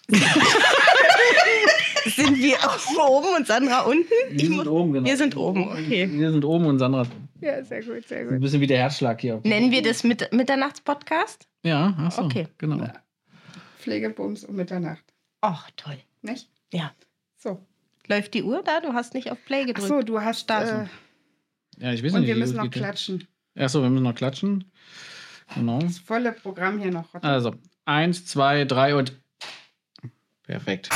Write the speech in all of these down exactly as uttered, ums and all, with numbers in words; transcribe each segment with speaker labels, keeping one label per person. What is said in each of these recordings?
Speaker 1: Sind wir oben und Sandra unten?
Speaker 2: Wir sind muss, oben, genau.
Speaker 1: Wir sind oben, okay.
Speaker 2: Wir sind oben und Sandra.
Speaker 3: Ja, sehr gut, sehr gut.
Speaker 2: Ein bisschen wie der Herzschlag hier.
Speaker 1: Nennen wir das mit Mitternachts-Podcast?
Speaker 2: Ja, ach so,
Speaker 1: okay.
Speaker 2: Genau.
Speaker 3: Ja. Pflegebums um Mitternacht.
Speaker 1: Ach, toll.
Speaker 3: Nicht?
Speaker 1: Ja.
Speaker 3: So.
Speaker 1: Läuft die Uhr da? Du hast nicht auf Play gedrückt.
Speaker 3: Ach so, du hast das. Äh,
Speaker 2: ja, ich weiß
Speaker 3: und
Speaker 2: nicht.
Speaker 3: wir
Speaker 2: wie
Speaker 3: müssen noch
Speaker 2: geht
Speaker 3: klatschen.
Speaker 2: Achso, wir müssen noch klatschen. Genau.
Speaker 3: Das volle Programm hier noch.
Speaker 2: Also, eins, zwei, drei und... Perfekt.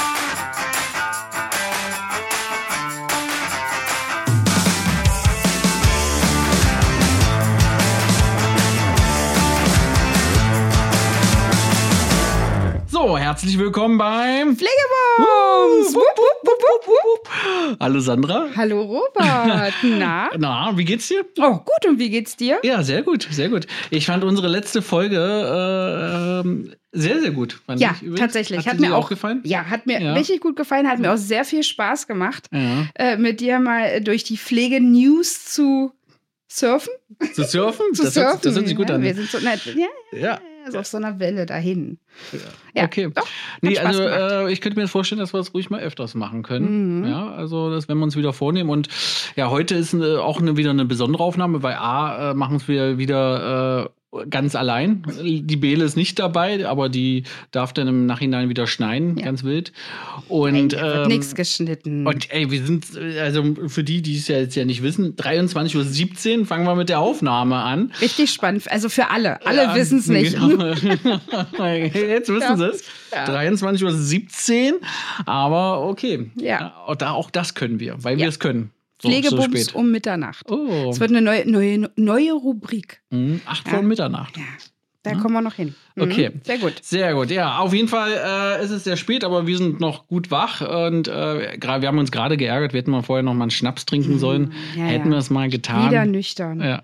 Speaker 2: So, herzlich willkommen beim
Speaker 3: Pflegebums! Wupp, wupp, wupp, wupp, wupp.
Speaker 2: Hallo Sandra.
Speaker 3: Hallo Robert. Na?
Speaker 2: Na, wie geht's dir?
Speaker 3: Oh, gut. Und wie geht's dir?
Speaker 2: Ja, sehr gut, sehr gut. Ich fand unsere letzte Folge äh, ähm, sehr, sehr gut. Fand
Speaker 3: Ja,
Speaker 2: ich übrigens.
Speaker 3: tatsächlich.
Speaker 2: Hat,
Speaker 3: Hat
Speaker 2: dir
Speaker 3: mir auch
Speaker 2: gefallen.
Speaker 3: Ja, hat mir
Speaker 2: Ja.
Speaker 3: richtig gut gefallen. Hat mir auch sehr viel Spaß gemacht,
Speaker 2: Ja.
Speaker 3: äh, mit dir mal durch die Pflege-News zu surfen.
Speaker 2: Zu surfen?
Speaker 3: Zu
Speaker 2: das,
Speaker 3: surfen.
Speaker 2: Hört, das hört sich gut
Speaker 3: ja,
Speaker 2: an.
Speaker 3: Wir sind so, na, ja,
Speaker 2: Ja.
Speaker 3: also auf so einer Welle dahin. Ja,
Speaker 2: Okay.
Speaker 3: Doch,
Speaker 2: Nee,
Speaker 3: Spaß
Speaker 2: also
Speaker 3: gemacht.
Speaker 2: äh, ich könnte mir vorstellen, dass wir das ruhig mal öfters machen können.
Speaker 3: Mhm.
Speaker 2: Ja, also das werden wir uns wieder vornehmen. Und ja, heute ist äh, auch eine, wieder eine besondere Aufnahme, weil A, äh, machen wir wieder äh, ganz allein. Die Bele ist nicht dabei, aber die darf dann im Nachhinein wieder schneiden,
Speaker 3: Ja.
Speaker 2: ganz wild. Und
Speaker 3: Ey, wird
Speaker 2: ähm,
Speaker 3: nichts geschnitten.
Speaker 2: Und ey, wir sind, also für die, die es ja jetzt ja nicht wissen, dreiundzwanzig Uhr siebzehn fangen wir mit der Aufnahme an.
Speaker 3: Richtig spannend. Also für alle. Alle
Speaker 2: Ja,
Speaker 3: wissen es nicht.
Speaker 2: Genau. Jetzt wissen
Speaker 3: Ja.
Speaker 2: sie es.
Speaker 3: Ja.
Speaker 2: dreiundzwanzig Uhr siebzehn, aber okay.
Speaker 3: Ja.
Speaker 2: Auch, da, auch das können wir, weil
Speaker 3: Ja.
Speaker 2: wir es können. So, so
Speaker 3: Pflegebums
Speaker 2: spät.
Speaker 3: um Mitternacht.
Speaker 2: Oh,
Speaker 3: Es wird eine neue, neue, neue Rubrik.
Speaker 2: hm, acht
Speaker 3: Ja.
Speaker 2: vor Mitternacht.
Speaker 3: Ja, da kommen wir noch hin. Mhm.
Speaker 2: Okay.
Speaker 3: Sehr gut.
Speaker 2: Sehr gut, ja, auf jeden Fall äh, ist es sehr spät, aber wir sind noch gut wach und äh, gra- wir haben uns gerade geärgert, wir hätten mal vorher noch mal einen Schnaps trinken sollen,
Speaker 3: Ja,
Speaker 2: hätten
Speaker 3: ja.
Speaker 2: wir es mal getan.
Speaker 3: Wieder nüchtern.
Speaker 2: Ja.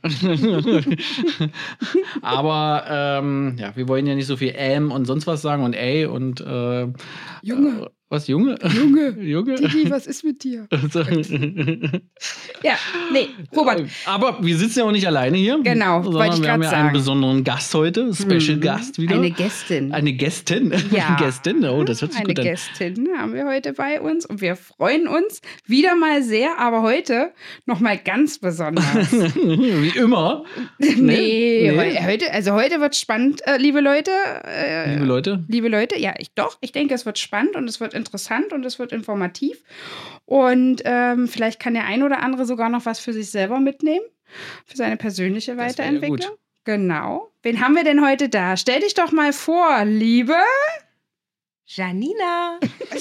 Speaker 2: Aber ähm, ja, wir wollen ja nicht so viel ähm und sonst was sagen und ey und äh,
Speaker 3: Junge.
Speaker 2: Äh, was, Junge?
Speaker 3: Junge.
Speaker 2: Junge?
Speaker 3: Digi, was ist mit dir? Ja, nee, Robert.
Speaker 2: Aber wir sitzen ja auch nicht alleine hier.
Speaker 3: Genau,
Speaker 2: sondern
Speaker 3: wollte ich
Speaker 2: wir haben
Speaker 3: grad
Speaker 2: ja einen
Speaker 3: sagen.
Speaker 2: besonderen Gast heute, Special
Speaker 3: Mhm.
Speaker 2: Gast wieder.
Speaker 3: Eine Gästin.
Speaker 2: Eine Gästin.
Speaker 3: Ja.
Speaker 2: Gästin, oh, das hört sich
Speaker 3: Eine
Speaker 2: gut an.
Speaker 3: Gästin haben wir heute bei uns und wir freuen uns wieder mal sehr, aber heute noch mal ganz besonders.
Speaker 2: Wie immer.
Speaker 3: nee,
Speaker 2: Nee?
Speaker 3: heu- heute, also heute wird spannend, äh, liebe Leute. Äh,
Speaker 2: Liebe Leute.
Speaker 3: Liebe Leute, ja, ich doch. Ich denke, es wird spannend und es wird interessant und es wird informativ. Und ähm, vielleicht kann der ein oder andere sogar noch was für sich selber mitnehmen, für seine persönliche
Speaker 2: Das wär ja
Speaker 3: Weiterentwicklung.
Speaker 2: gut.
Speaker 3: Genau. Wen haben wir denn heute da? Stell dich doch mal vor, liebe.
Speaker 1: Janina.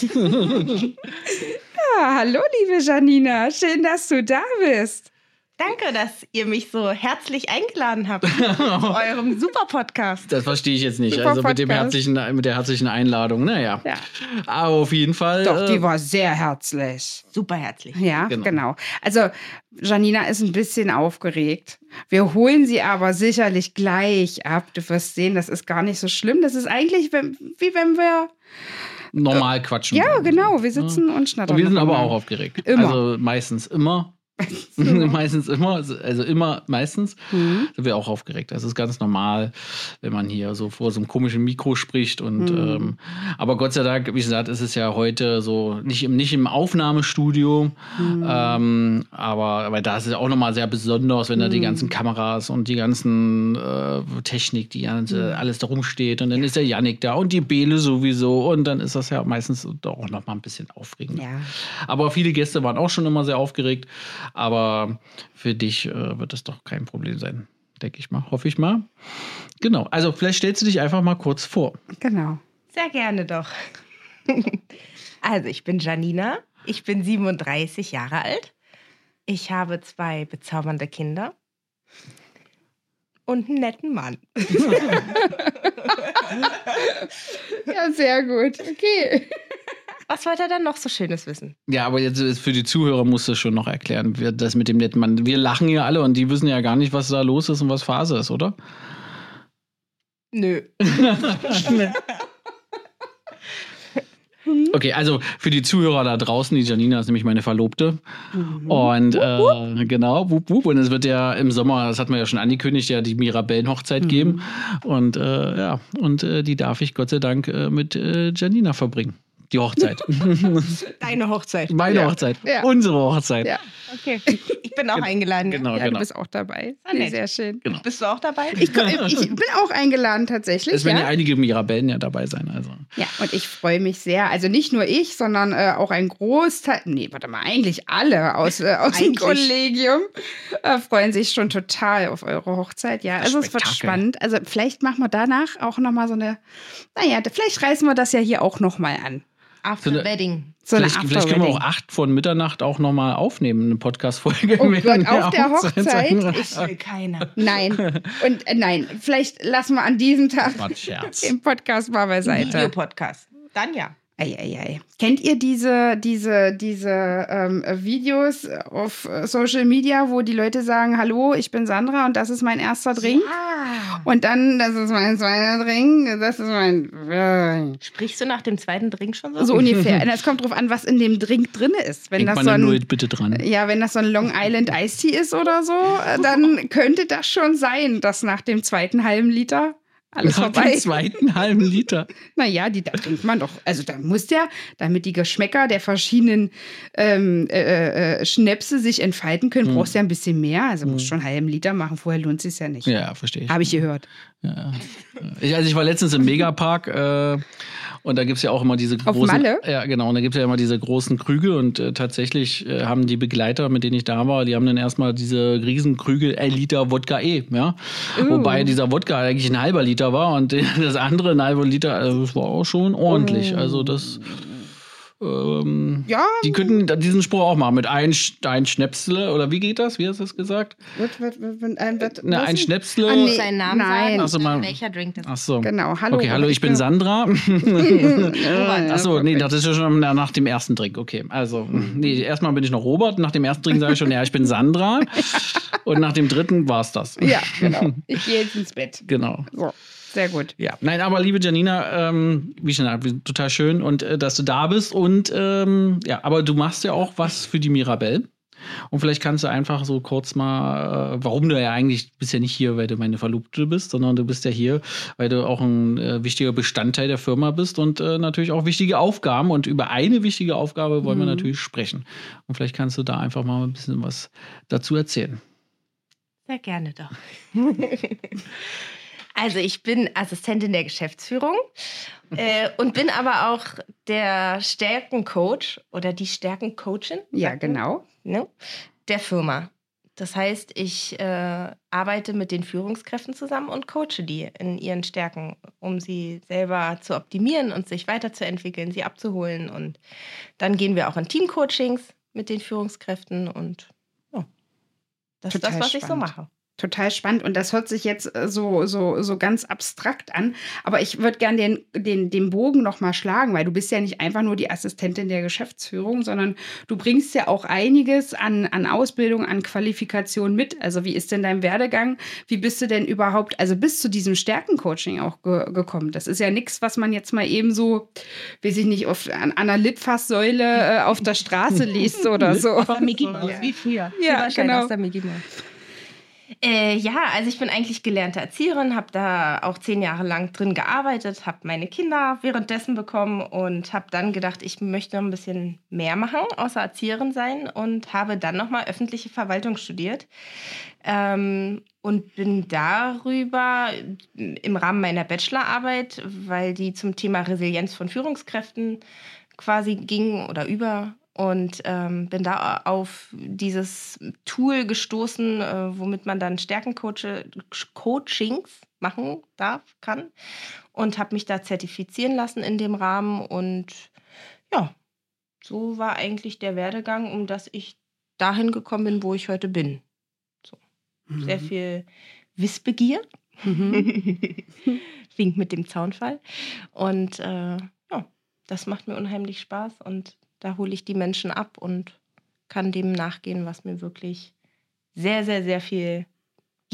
Speaker 3: Ja, hallo, liebe Janina. Schön, dass du da bist.
Speaker 1: Danke, dass ihr mich so herzlich eingeladen habt zu eurem super Podcast.
Speaker 2: Das verstehe ich jetzt nicht.
Speaker 3: Super
Speaker 2: also mit, dem
Speaker 3: Podcast.
Speaker 2: herzlichen, mit der herzlichen Einladung. Naja.
Speaker 3: Ja.
Speaker 2: Aber auf jeden Fall.
Speaker 3: Doch, die
Speaker 2: äh,
Speaker 3: war sehr herzlich.
Speaker 1: Super herzlich.
Speaker 3: Ja,
Speaker 2: Genau.
Speaker 3: genau. Also, Janina ist ein bisschen aufgeregt. Wir holen sie aber sicherlich gleich ab. Du wirst sehen, das ist gar nicht so schlimm. Das ist eigentlich wenn, wie wenn wir.
Speaker 2: normal quatschen.
Speaker 3: Ja,
Speaker 2: wollen.
Speaker 3: genau. Wir sitzen und schnattern.
Speaker 2: Und wir sind aber
Speaker 3: miteinander.
Speaker 2: auch aufgeregt.
Speaker 3: Immer.
Speaker 2: Also meistens immer. meistens immer, also immer meistens
Speaker 3: Mhm.
Speaker 2: sind wir auch aufgeregt. Das ist ganz normal, wenn man hier so vor so einem komischen Mikro spricht. Und
Speaker 3: Mhm.
Speaker 2: ähm, aber Gott sei Dank, wie gesagt, ist es ja heute so nicht im, nicht im Aufnahmestudio.
Speaker 3: Mhm.
Speaker 2: Ähm, aber, aber da ist es auch nochmal sehr besonders, wenn da die
Speaker 3: Mhm.
Speaker 2: ganzen Kameras und die ganzen äh, Technik, die ganze, alles da rumsteht. Und dann ist der Yannick da und die Bele sowieso. Und dann ist das ja meistens doch auch nochmal ein bisschen aufregend.
Speaker 3: Ja.
Speaker 2: Aber viele Gäste waren auch schon immer sehr aufgeregt. Aber für dich äh, wird das doch kein Problem sein, denke ich mal. Hoffe ich mal. Genau. Also vielleicht stellst du dich einfach mal kurz vor.
Speaker 3: Genau.
Speaker 1: Sehr gerne doch. Also, ich bin Janina. Ich bin siebenunddreißig Jahre alt. Ich habe zwei bezaubernde Kinder und einen netten Mann.
Speaker 3: Ja, sehr gut. Okay.
Speaker 1: Was wollt ihr dann noch so Schönes wissen?
Speaker 2: Ja, aber jetzt ist für die Zuhörer musst du schon noch erklären, wir- das mit dem netten Mann. Wir lachen hier alle und die wissen ja gar nicht, was da los ist und was Phase ist, oder?
Speaker 1: Nö.
Speaker 2: Okay, also für die Zuhörer da draußen, die Janina ist nämlich meine Verlobte. Mhm. Und äh, genau, wup, wup. Und es wird ja im Sommer, das hatten wir ja schon angekündigt, ja die Mirabellen-Hochzeit mhm. geben. Und äh, ja, und äh, die darf ich Gott sei Dank äh, mit äh, Janina verbringen. Die Hochzeit.
Speaker 1: Deine Hochzeit.
Speaker 2: Meine
Speaker 3: ja.
Speaker 2: Hochzeit.
Speaker 3: Ja.
Speaker 2: Unsere Hochzeit.
Speaker 3: Ja,
Speaker 1: okay. Ich bin auch eingeladen.
Speaker 2: Genau,
Speaker 3: ja,
Speaker 2: genau.
Speaker 3: Du bist auch dabei.
Speaker 1: Nee,
Speaker 3: sehr schön.
Speaker 2: Genau.
Speaker 1: Bist du auch dabei?
Speaker 3: Ich, ich, ich bin auch eingeladen tatsächlich.
Speaker 2: Es werden ja,
Speaker 3: ja
Speaker 2: einige Mirabellen ja dabei sein. Also.
Speaker 3: Ja, und ich freue mich sehr. Also nicht nur ich, sondern äh, auch ein Großteil, nee, warte mal, eigentlich alle aus, äh, aus dem Kollegium äh, freuen sich schon total auf eure Hochzeit. Ja, also es wird spannend. Also vielleicht machen wir danach auch nochmal so eine, naja, vielleicht reißen wir das ja hier auch nochmal an.
Speaker 1: After so eine, Wedding.
Speaker 3: So
Speaker 2: vielleicht, vielleicht können wir auch acht von Mitternacht auch nochmal aufnehmen, eine Podcast-Folge.
Speaker 3: Oh Gott, auf der Hochzeit?
Speaker 1: Ich will keiner.
Speaker 3: Nein. Und äh, nein, vielleicht lassen wir an diesem Tag den Podcast mal beiseite.
Speaker 1: Video-Podcast. Dann ja.
Speaker 3: Eieiei. Kennt ihr diese, diese, diese ähm, Videos auf Social Media, wo die Leute sagen, hallo, ich bin Sandra und das ist mein erster Drink?
Speaker 1: Ja.
Speaker 3: Und dann, das ist mein zweiter Drink, das ist mein... Äh.
Speaker 1: Sprichst du nach dem zweiten Drink schon so?
Speaker 3: So ungefähr. Und es kommt drauf an, was in dem Drink drin ist. Wenn
Speaker 2: Denk
Speaker 3: das so ein,
Speaker 2: Null bitte dran.
Speaker 3: Ja, wenn das so ein Long Island Iced Tea ist oder so, dann könnte das schon sein, dass nach dem zweiten halben Liter alles
Speaker 2: Nach
Speaker 3: vorbei.
Speaker 2: dem zweiten halben Liter.
Speaker 3: Naja, die, da trinkt man doch. Also da muss der, damit die Geschmäcker der verschiedenen ähm, äh, äh, Schnäpse sich entfalten können, hm. brauchst du ja ein bisschen mehr. Also hm. musst schon einen halben Liter machen, vorher lohnt es sich ja nicht.
Speaker 2: Ja, verstehe ich.
Speaker 3: Habe ich gehört.
Speaker 2: Ja. Ich, also ich war letztens im Megapark äh, und da gibt es ja auch immer diese großen...
Speaker 3: Auf Malle?
Speaker 2: Ja, genau. Und da gibt es ja immer diese großen Krüge und äh, tatsächlich äh, haben die Begleiter, mit denen ich da war, die haben dann erstmal diese riesen Krüge ein Liter Wodka E, ja. Uh. Wobei dieser Wodka eigentlich ein halber Liter war und das andere ein halber Liter, also das war auch schon ordentlich. Also das... Ähm,
Speaker 3: ja.
Speaker 2: Die könnten diesen Spruch auch machen mit ein, ein Schnäpsle, oder wie geht das? Wie hast du das gesagt?
Speaker 3: Wird, wird, wird, ein, wird,
Speaker 2: ne, ein Schnäpsle.
Speaker 1: Ah, nee. Seinen Namen
Speaker 3: Nein.
Speaker 1: sagen,
Speaker 2: Ach so, mal.
Speaker 1: welcher Drink das ist.
Speaker 2: Ach so.
Speaker 3: Genau, hallo.
Speaker 2: Okay, hallo, ich bin Sandra. Ach so, nee, das ist ja schon nach dem ersten Drink. Okay, also, nee, erstmal bin ich noch Robert. Nach dem ersten Drink sage ich schon, ja, ich bin Sandra. Und nach dem dritten war es das.
Speaker 3: Ja, genau. Ich gehe jetzt ins Bett.
Speaker 2: Genau.
Speaker 3: So. Sehr gut.
Speaker 2: Ja, nein, aber liebe Janina, ähm, wie schon gesagt, total schön und äh, dass du da bist und ähm, ja, aber du machst ja auch was für die Mirabelle und vielleicht kannst du einfach so kurz mal, äh, warum du ja eigentlich bist ja nicht hier, weil du meine Verlobte bist, sondern du bist ja hier, weil du auch ein äh, wichtiger Bestandteil der Firma bist und äh, natürlich auch wichtige Aufgaben und über eine wichtige Aufgabe wollen mhm. wir natürlich sprechen und vielleicht kannst du da einfach mal ein bisschen was dazu erzählen.
Speaker 1: Sehr gerne doch. Also ich bin Assistentin der Geschäftsführung äh, und bin aber auch der Stärkencoach oder die Stärkencoachin.
Speaker 3: Ja, genau.
Speaker 1: Ne, der Firma. Das heißt, ich äh, arbeite mit den Führungskräften zusammen und coache die in ihren Stärken, um sie selber zu optimieren und sich weiterzuentwickeln, sie abzuholen. Und dann gehen wir auch in Teamcoachings mit den Führungskräften und ja, das
Speaker 3: Total
Speaker 1: ist das, was
Speaker 3: spannend.
Speaker 1: ich so mache.
Speaker 3: Total spannend und das hört sich jetzt so, so, so ganz abstrakt an, aber ich würde gerne den, den, den Bogen nochmal schlagen, weil du bist ja nicht einfach nur die Assistentin der Geschäftsführung, sondern du bringst ja auch einiges an, an Ausbildung, an Qualifikation mit. Also wie ist denn dein Werdegang? Wie bist du denn überhaupt, also bis zu diesem Stärkencoaching auch ge- gekommen? Das ist ja nichts, was man jetzt mal eben so, weiß ich nicht, auf, an, an einer Litfaßsäule äh, auf der Straße liest oder so.
Speaker 1: Aus der Mickey Mouse, wie früher.
Speaker 3: Ja, genau.
Speaker 1: Aus der Mickey Mouse. Äh, ja, also ich bin eigentlich gelernte Erzieherin, habe da auch zehn Jahre lang drin gearbeitet, habe meine Kinder währenddessen bekommen und habe dann gedacht, ich möchte noch ein bisschen mehr machen, außer Erzieherin sein und habe dann nochmal öffentliche Verwaltung studiert ähm, und bin darüber im Rahmen meiner Bachelorarbeit, weil die zum Thema Resilienz von Führungskräften quasi ging oder über Und ähm, bin da auf dieses Tool gestoßen, äh, womit man dann Stärkencoachings machen darf, kann. Und habe mich da zertifizieren lassen in dem Rahmen. Und ja, so war eigentlich der Werdegang, um dass ich dahin gekommen bin, wo ich heute bin. So. Mhm. Sehr viel Wissbegier. Mhm. Wink mit dem Zaunfall. Und äh, ja, das macht mir unheimlich Spaß. Und da hole ich die Menschen ab und kann dem nachgehen, was mir wirklich sehr, sehr, sehr viel gibt.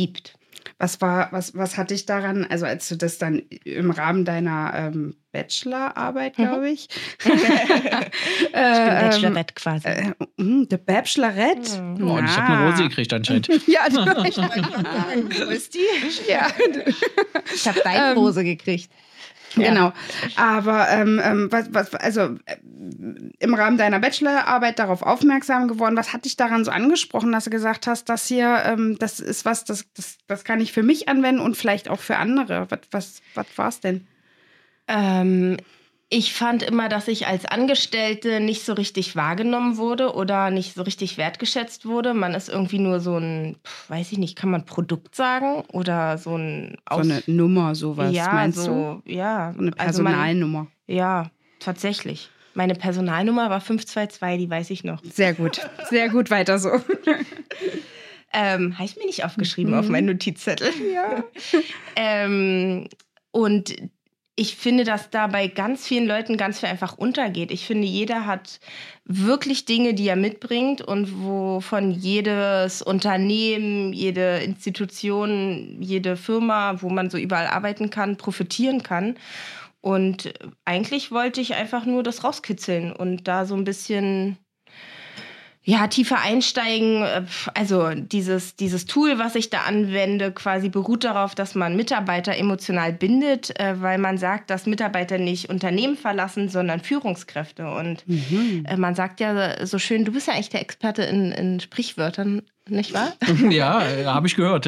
Speaker 3: Was war, was, was hat dich daran, also als du das dann im Rahmen deiner ähm, Bachelorarbeit, glaube ich.
Speaker 1: ich bin Bachelorette quasi.
Speaker 3: Äh, äh, der Bachelorette?
Speaker 1: Mhm.
Speaker 2: Oh, und ich habe eine Rose gekriegt anscheinend.
Speaker 3: Ja, du, ich wollte gerade sagen,
Speaker 1: Wo ist die?
Speaker 3: ja,
Speaker 1: Ich habe deine
Speaker 3: Ähm,
Speaker 1: Rose gekriegt. Ja.
Speaker 3: genau. Aber ähm, ähm, was, was, also äh, im Rahmen deiner Bachelorarbeit darauf aufmerksam geworden, was hat dich daran so angesprochen, dass du gesagt hast, das hier, ähm, das ist was, das, das, das kann ich für mich anwenden und vielleicht auch für andere. Was, was, was war es denn?
Speaker 1: Ähm, ich fand immer, dass ich als Angestellte nicht so richtig wahrgenommen wurde oder nicht so richtig wertgeschätzt wurde. Man ist irgendwie nur so ein, pf, weiß ich nicht, kann man Produkt sagen? Oder so ein
Speaker 3: So eine Nummer, sowas,
Speaker 1: ja,
Speaker 3: meinst
Speaker 1: so,
Speaker 3: du?
Speaker 1: ja.
Speaker 3: So eine
Speaker 1: Also man,
Speaker 3: Personalnummer.
Speaker 1: ja, tatsächlich. Meine Personalnummer war fünf zwei zwei, die weiß ich noch.
Speaker 3: Sehr gut. Sehr gut, weiter so.
Speaker 1: Ähm, habe ich mir nicht aufgeschrieben auf meinen Notizzettel.
Speaker 3: Ja.
Speaker 1: ähm, und ich finde, dass da bei ganz vielen Leuten ganz viel einfach untergeht. Ich finde, jeder hat wirklich Dinge, die er mitbringt und wovon jedes Unternehmen, jede Institution, jede Firma, wo man so überall arbeiten kann, profitieren kann. Und eigentlich wollte ich einfach nur das rauskitzeln und da so ein bisschen ja, tiefer einsteigen. Also dieses, dieses Tool, was ich da anwende, quasi beruht darauf, dass man Mitarbeiter emotional bindet, weil man sagt, dass Mitarbeiter nicht Unternehmen verlassen, sondern Führungskräfte. Und mhm. man sagt ja so schön, du bist ja eigentlich der Experte in, in Sprichwörtern, nicht wahr?
Speaker 2: Ja, habe ich gehört.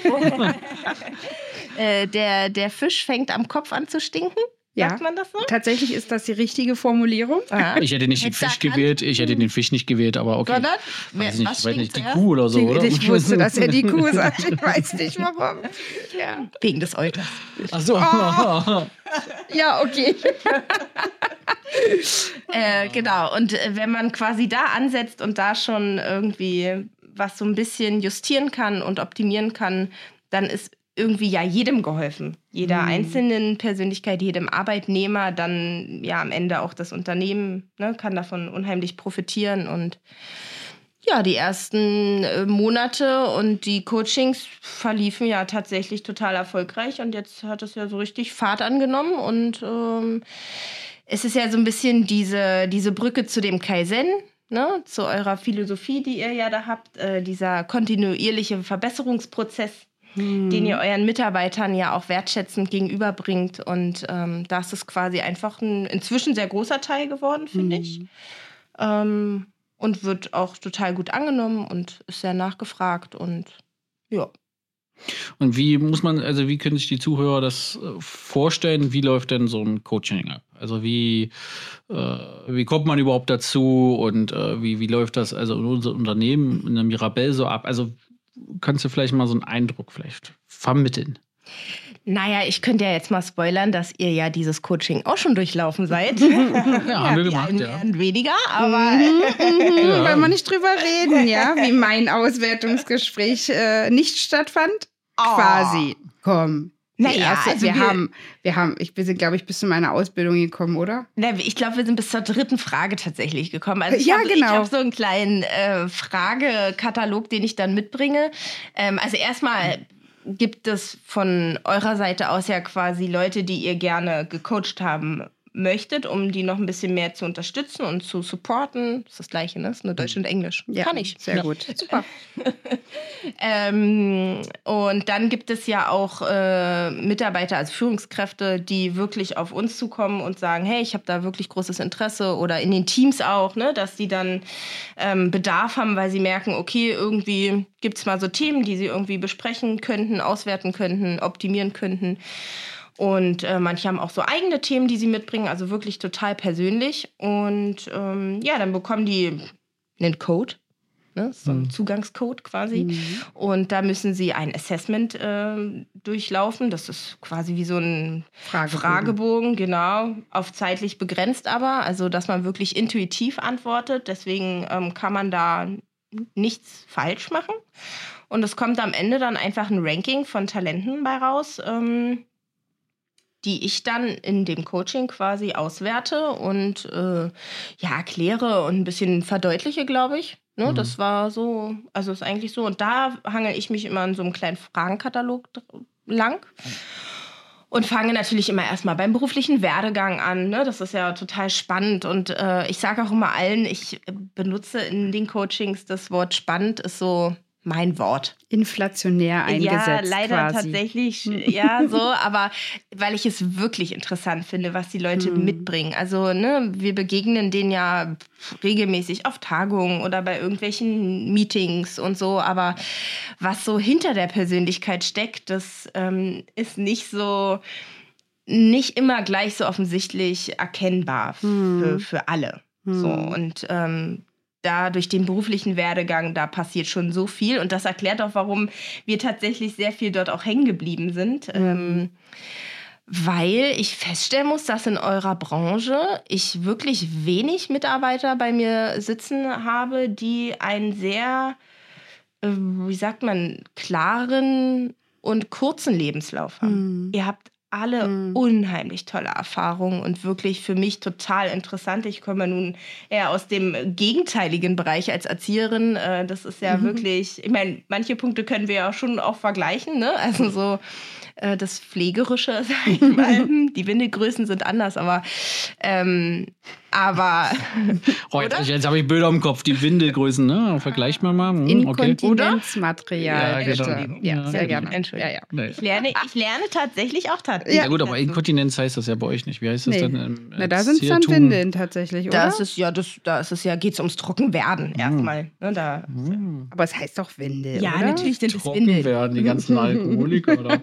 Speaker 1: der, der Fisch fängt am Kopf an zu stinken.
Speaker 3: Ja,
Speaker 1: sagt man das so?
Speaker 3: Tatsächlich ist das die richtige Formulierung.
Speaker 2: Aha. Ich hätte nicht den Fisch gewählt, ich hätte den Fisch nicht gewählt, aber okay.
Speaker 1: Sondern?
Speaker 2: Weiß nicht,
Speaker 1: was
Speaker 2: weiß nicht, die
Speaker 1: zuerst?
Speaker 2: Kuh oder so,
Speaker 3: Die,
Speaker 2: oder?
Speaker 3: ich wusste, dass er die Kuh sagt. Ich weiß nicht, warum.
Speaker 1: Ja. Wegen des Euters.
Speaker 2: Ach so.
Speaker 3: Oh. Ja, okay.
Speaker 1: äh, genau, und äh, wenn man quasi da ansetzt und da schon irgendwie was so ein bisschen justieren kann und optimieren kann, dann ist irgendwie ja jedem geholfen. Jeder mhm. einzelnen Persönlichkeit, jedem Arbeitnehmer, dann ja am Ende auch das Unternehmen, ne, kann davon unheimlich profitieren. Und ja, die ersten äh, Monate und die Coachings verliefen ja tatsächlich total erfolgreich. Und jetzt hat es ja so richtig Fahrt angenommen. Und ähm, es ist ja so ein bisschen diese, diese Brücke zu dem Kaizen, ne, zu eurer Philosophie, die ihr ja da habt, äh, dieser kontinuierliche Verbesserungsprozess, hm. den ihr euren Mitarbeitern ja auch wertschätzend gegenüberbringt. Und ähm, das ist quasi einfach ein inzwischen sehr großer Teil geworden, finde hm. ich. Ähm, und wird auch total gut angenommen und ist sehr nachgefragt. Und ja.
Speaker 2: Und wie muss man, also wie können sich die Zuhörer das äh, vorstellen? Wie läuft denn so ein Coaching ab? Also wie, äh, wie kommt man überhaupt dazu und äh, wie, wie läuft das also in unserem Unternehmen, in der Mirabelle so ab? Also kannst du vielleicht mal so einen Eindruck vielleicht vermitteln?
Speaker 1: Naja, ich könnte ja jetzt mal spoilern, dass ihr ja dieses Coaching auch schon durchlaufen seid.
Speaker 2: Ja, haben wir gemacht,
Speaker 1: einen,
Speaker 2: ja.
Speaker 1: einen weniger, aber...
Speaker 3: Mhm, ja. Wollen wir nicht drüber reden, ja? Wie mein Auswertungsgespräch äh, nicht stattfand? Oh. Quasi. Komm.
Speaker 1: Naja,
Speaker 3: erste,
Speaker 1: also
Speaker 3: wir,
Speaker 1: wir
Speaker 3: haben, wir haben, ich, wir sind, glaube ich, bis zu meiner Ausbildung gekommen, oder?
Speaker 1: Na, ich glaube, wir sind bis zur dritten Frage tatsächlich gekommen. Also ich
Speaker 3: ja,
Speaker 1: habe
Speaker 3: genau.
Speaker 1: hab so einen kleinen äh, Fragekatalog, den ich dann mitbringe. Ähm, also erstmal gibt es von eurer Seite aus ja quasi Leute, die ihr gerne gecoacht haben möchtet, um die noch ein bisschen mehr zu unterstützen und zu supporten. Das ist das Gleiche, ne? Das ist nur Deutsch und Englisch.
Speaker 3: Ja,
Speaker 1: kann ich.
Speaker 3: Sehr ja. gut. Super.
Speaker 1: ähm, und dann gibt es ja auch äh, Mitarbeiter, also Führungskräfte, die wirklich auf uns zukommen und sagen, hey, ich habe da wirklich großes Interesse, oder in den Teams auch, ne, dass die dann ähm, Bedarf haben, weil sie merken, okay, irgendwie gibt es mal so Themen, die sie irgendwie besprechen könnten, auswerten könnten, optimieren könnten. Und äh, manche haben auch so eigene Themen, die sie mitbringen, also wirklich total persönlich. Und ähm, ja, dann bekommen die einen Code, ne? So ein mhm. Zugangscode quasi. Mhm. Und da müssen sie ein Assessment äh, durchlaufen. Das ist quasi wie so ein Fragebogen. Fragebogen, genau, auf zeitlich begrenzt aber. Also, dass man wirklich intuitiv antwortet. Deswegen ähm, kann man da nichts falsch machen. Und es kommt am Ende dann einfach ein Ranking von Talenten bei raus, ähm, die ich dann in dem Coaching quasi auswerte und äh, ja, erkläre und ein bisschen verdeutliche, glaube ich. Ne, mhm. Das war so, also ist eigentlich so. Und da hangel ich mich immer in so einem kleinen Fragenkatalog lang. Und fange natürlich immer erstmal beim beruflichen Werdegang an. Ne? Das ist ja total spannend. Und äh, ich sage auch immer allen, ich benutze in den Coachings das Wort spannend, ist so mein Wort.
Speaker 3: Inflationär eingesetzt.
Speaker 1: Ja, leider
Speaker 3: quasi.
Speaker 1: tatsächlich. Ja, so. Aber weil ich es wirklich interessant finde, was die Leute hm. mitbringen. Also, ne, wir begegnen denen ja regelmäßig auf Tagungen oder bei irgendwelchen Meetings und so. Aber was so hinter der Persönlichkeit steckt, das ähm, ist nicht so, nicht immer gleich so offensichtlich erkennbar hm. für, für alle. Hm. So, und ähm, da durch den beruflichen Werdegang, da passiert schon so viel. Und das erklärt auch, warum wir tatsächlich sehr viel dort auch hängen geblieben sind. Mhm. Ähm, weil ich feststellen muss, dass in eurer Branche ich wirklich wenig Mitarbeiter bei mir sitzen habe, die einen sehr, äh, wie sagt man, klaren und kurzen Lebenslauf haben. Mhm. Ihr habt alle mhm. unheimlich tolle Erfahrungen und wirklich für mich total interessant. Ich komme nun eher aus dem gegenteiligen Bereich als Erzieherin. Das ist ja mhm. wirklich, ich meine, manche Punkte können wir ja schon auch vergleichen, ne? Also so das Pflegerische, sag ich mal. Die Windelgrößen sind anders, aber ähm, aber
Speaker 2: oh, jetzt, jetzt habe ich Bilder im Kopf, die Windelgrößen, ne? Vergleicht man mal. Hm,
Speaker 3: Inkontinenzmaterial.
Speaker 2: Okay. Ja,
Speaker 3: genau. ja, ja, sehr gerne.
Speaker 1: Entschuldigung.
Speaker 3: Ja, ja.
Speaker 1: Nee. Ich, lerne, ich lerne tatsächlich auch tatsächlich.
Speaker 2: Ja, ja gut, aber Inkontinenz heißt das ja bei euch nicht. Wie heißt das nee. denn? Im,
Speaker 3: Na, da sind es dann Windeln tatsächlich, oder?
Speaker 1: Das ist ja, das, da ist es ja, geht es ums Trockenwerden mm. erstmal. Ne, da,
Speaker 3: mm. Aber es heißt doch Windel,
Speaker 1: ja,
Speaker 3: oder?
Speaker 1: natürlich sind es
Speaker 2: Trocken
Speaker 1: Windeln.
Speaker 2: werden, die ganzen Alkoholiker, oder?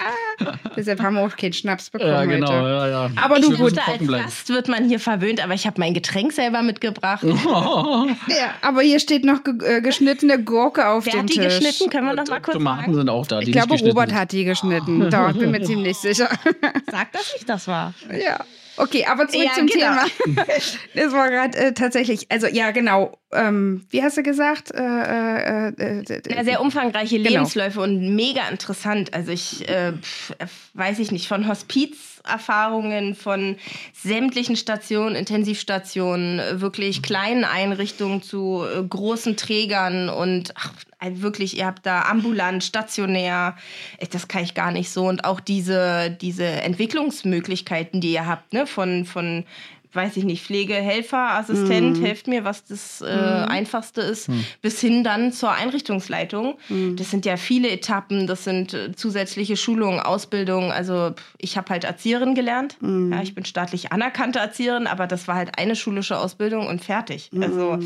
Speaker 3: Deshalb haben wir auch keinen Schnaps bekommen
Speaker 2: ja, genau,
Speaker 3: heute.
Speaker 2: Ja, ja.
Speaker 3: Aber du gut.
Speaker 1: Als Gast wird man hier verwöhnt, aber ich habe mein Getränk selber mitgebracht.
Speaker 3: Oh. Ja, aber hier steht noch ge- äh, geschnittene Gurke auf
Speaker 1: Wer
Speaker 3: dem
Speaker 1: hat die
Speaker 3: Tisch.
Speaker 1: geschnitten? Können wir noch mal kurz
Speaker 2: Tomaten
Speaker 1: sagen?
Speaker 2: sind auch da. Die
Speaker 3: ich glaube, Robert
Speaker 2: sind.
Speaker 3: hat die geschnitten. Doch, ich bin mir ziemlich sicher.
Speaker 1: Sag, dass ich das war.
Speaker 3: Ja. Okay, aber zurück
Speaker 1: ja,
Speaker 3: zum
Speaker 1: genau.
Speaker 3: Thema. Das war gerade äh, tatsächlich, also ja, genau. Ähm, wie hast du gesagt? Äh, äh, äh,
Speaker 1: ja, sehr umfangreiche Lebensläufe genau. und mega interessant. Also ich äh, weiß ich nicht, von Hospizerfahrungen, von sämtlichen Stationen, Intensivstationen, wirklich kleinen Einrichtungen zu äh, großen Trägern und ach, wirklich, ihr habt da ambulant, stationär, das kann ich gar nicht so. Und auch diese, diese Entwicklungsmöglichkeiten, die ihr habt, ne, von, von weiß ich nicht, Pflege, Helfer, Assistent, mm. helft mir, was das äh, mm. Einfachste ist, mm. bis hin dann zur Einrichtungsleitung. Mm. Das sind ja viele Etappen, das sind äh, zusätzliche Schulungen, Ausbildungen. Also ich habe halt Erzieherin gelernt. Mm. Ja, ich bin staatlich anerkannte Erzieherin, aber das war halt eine schulische Ausbildung und fertig. Mm. Also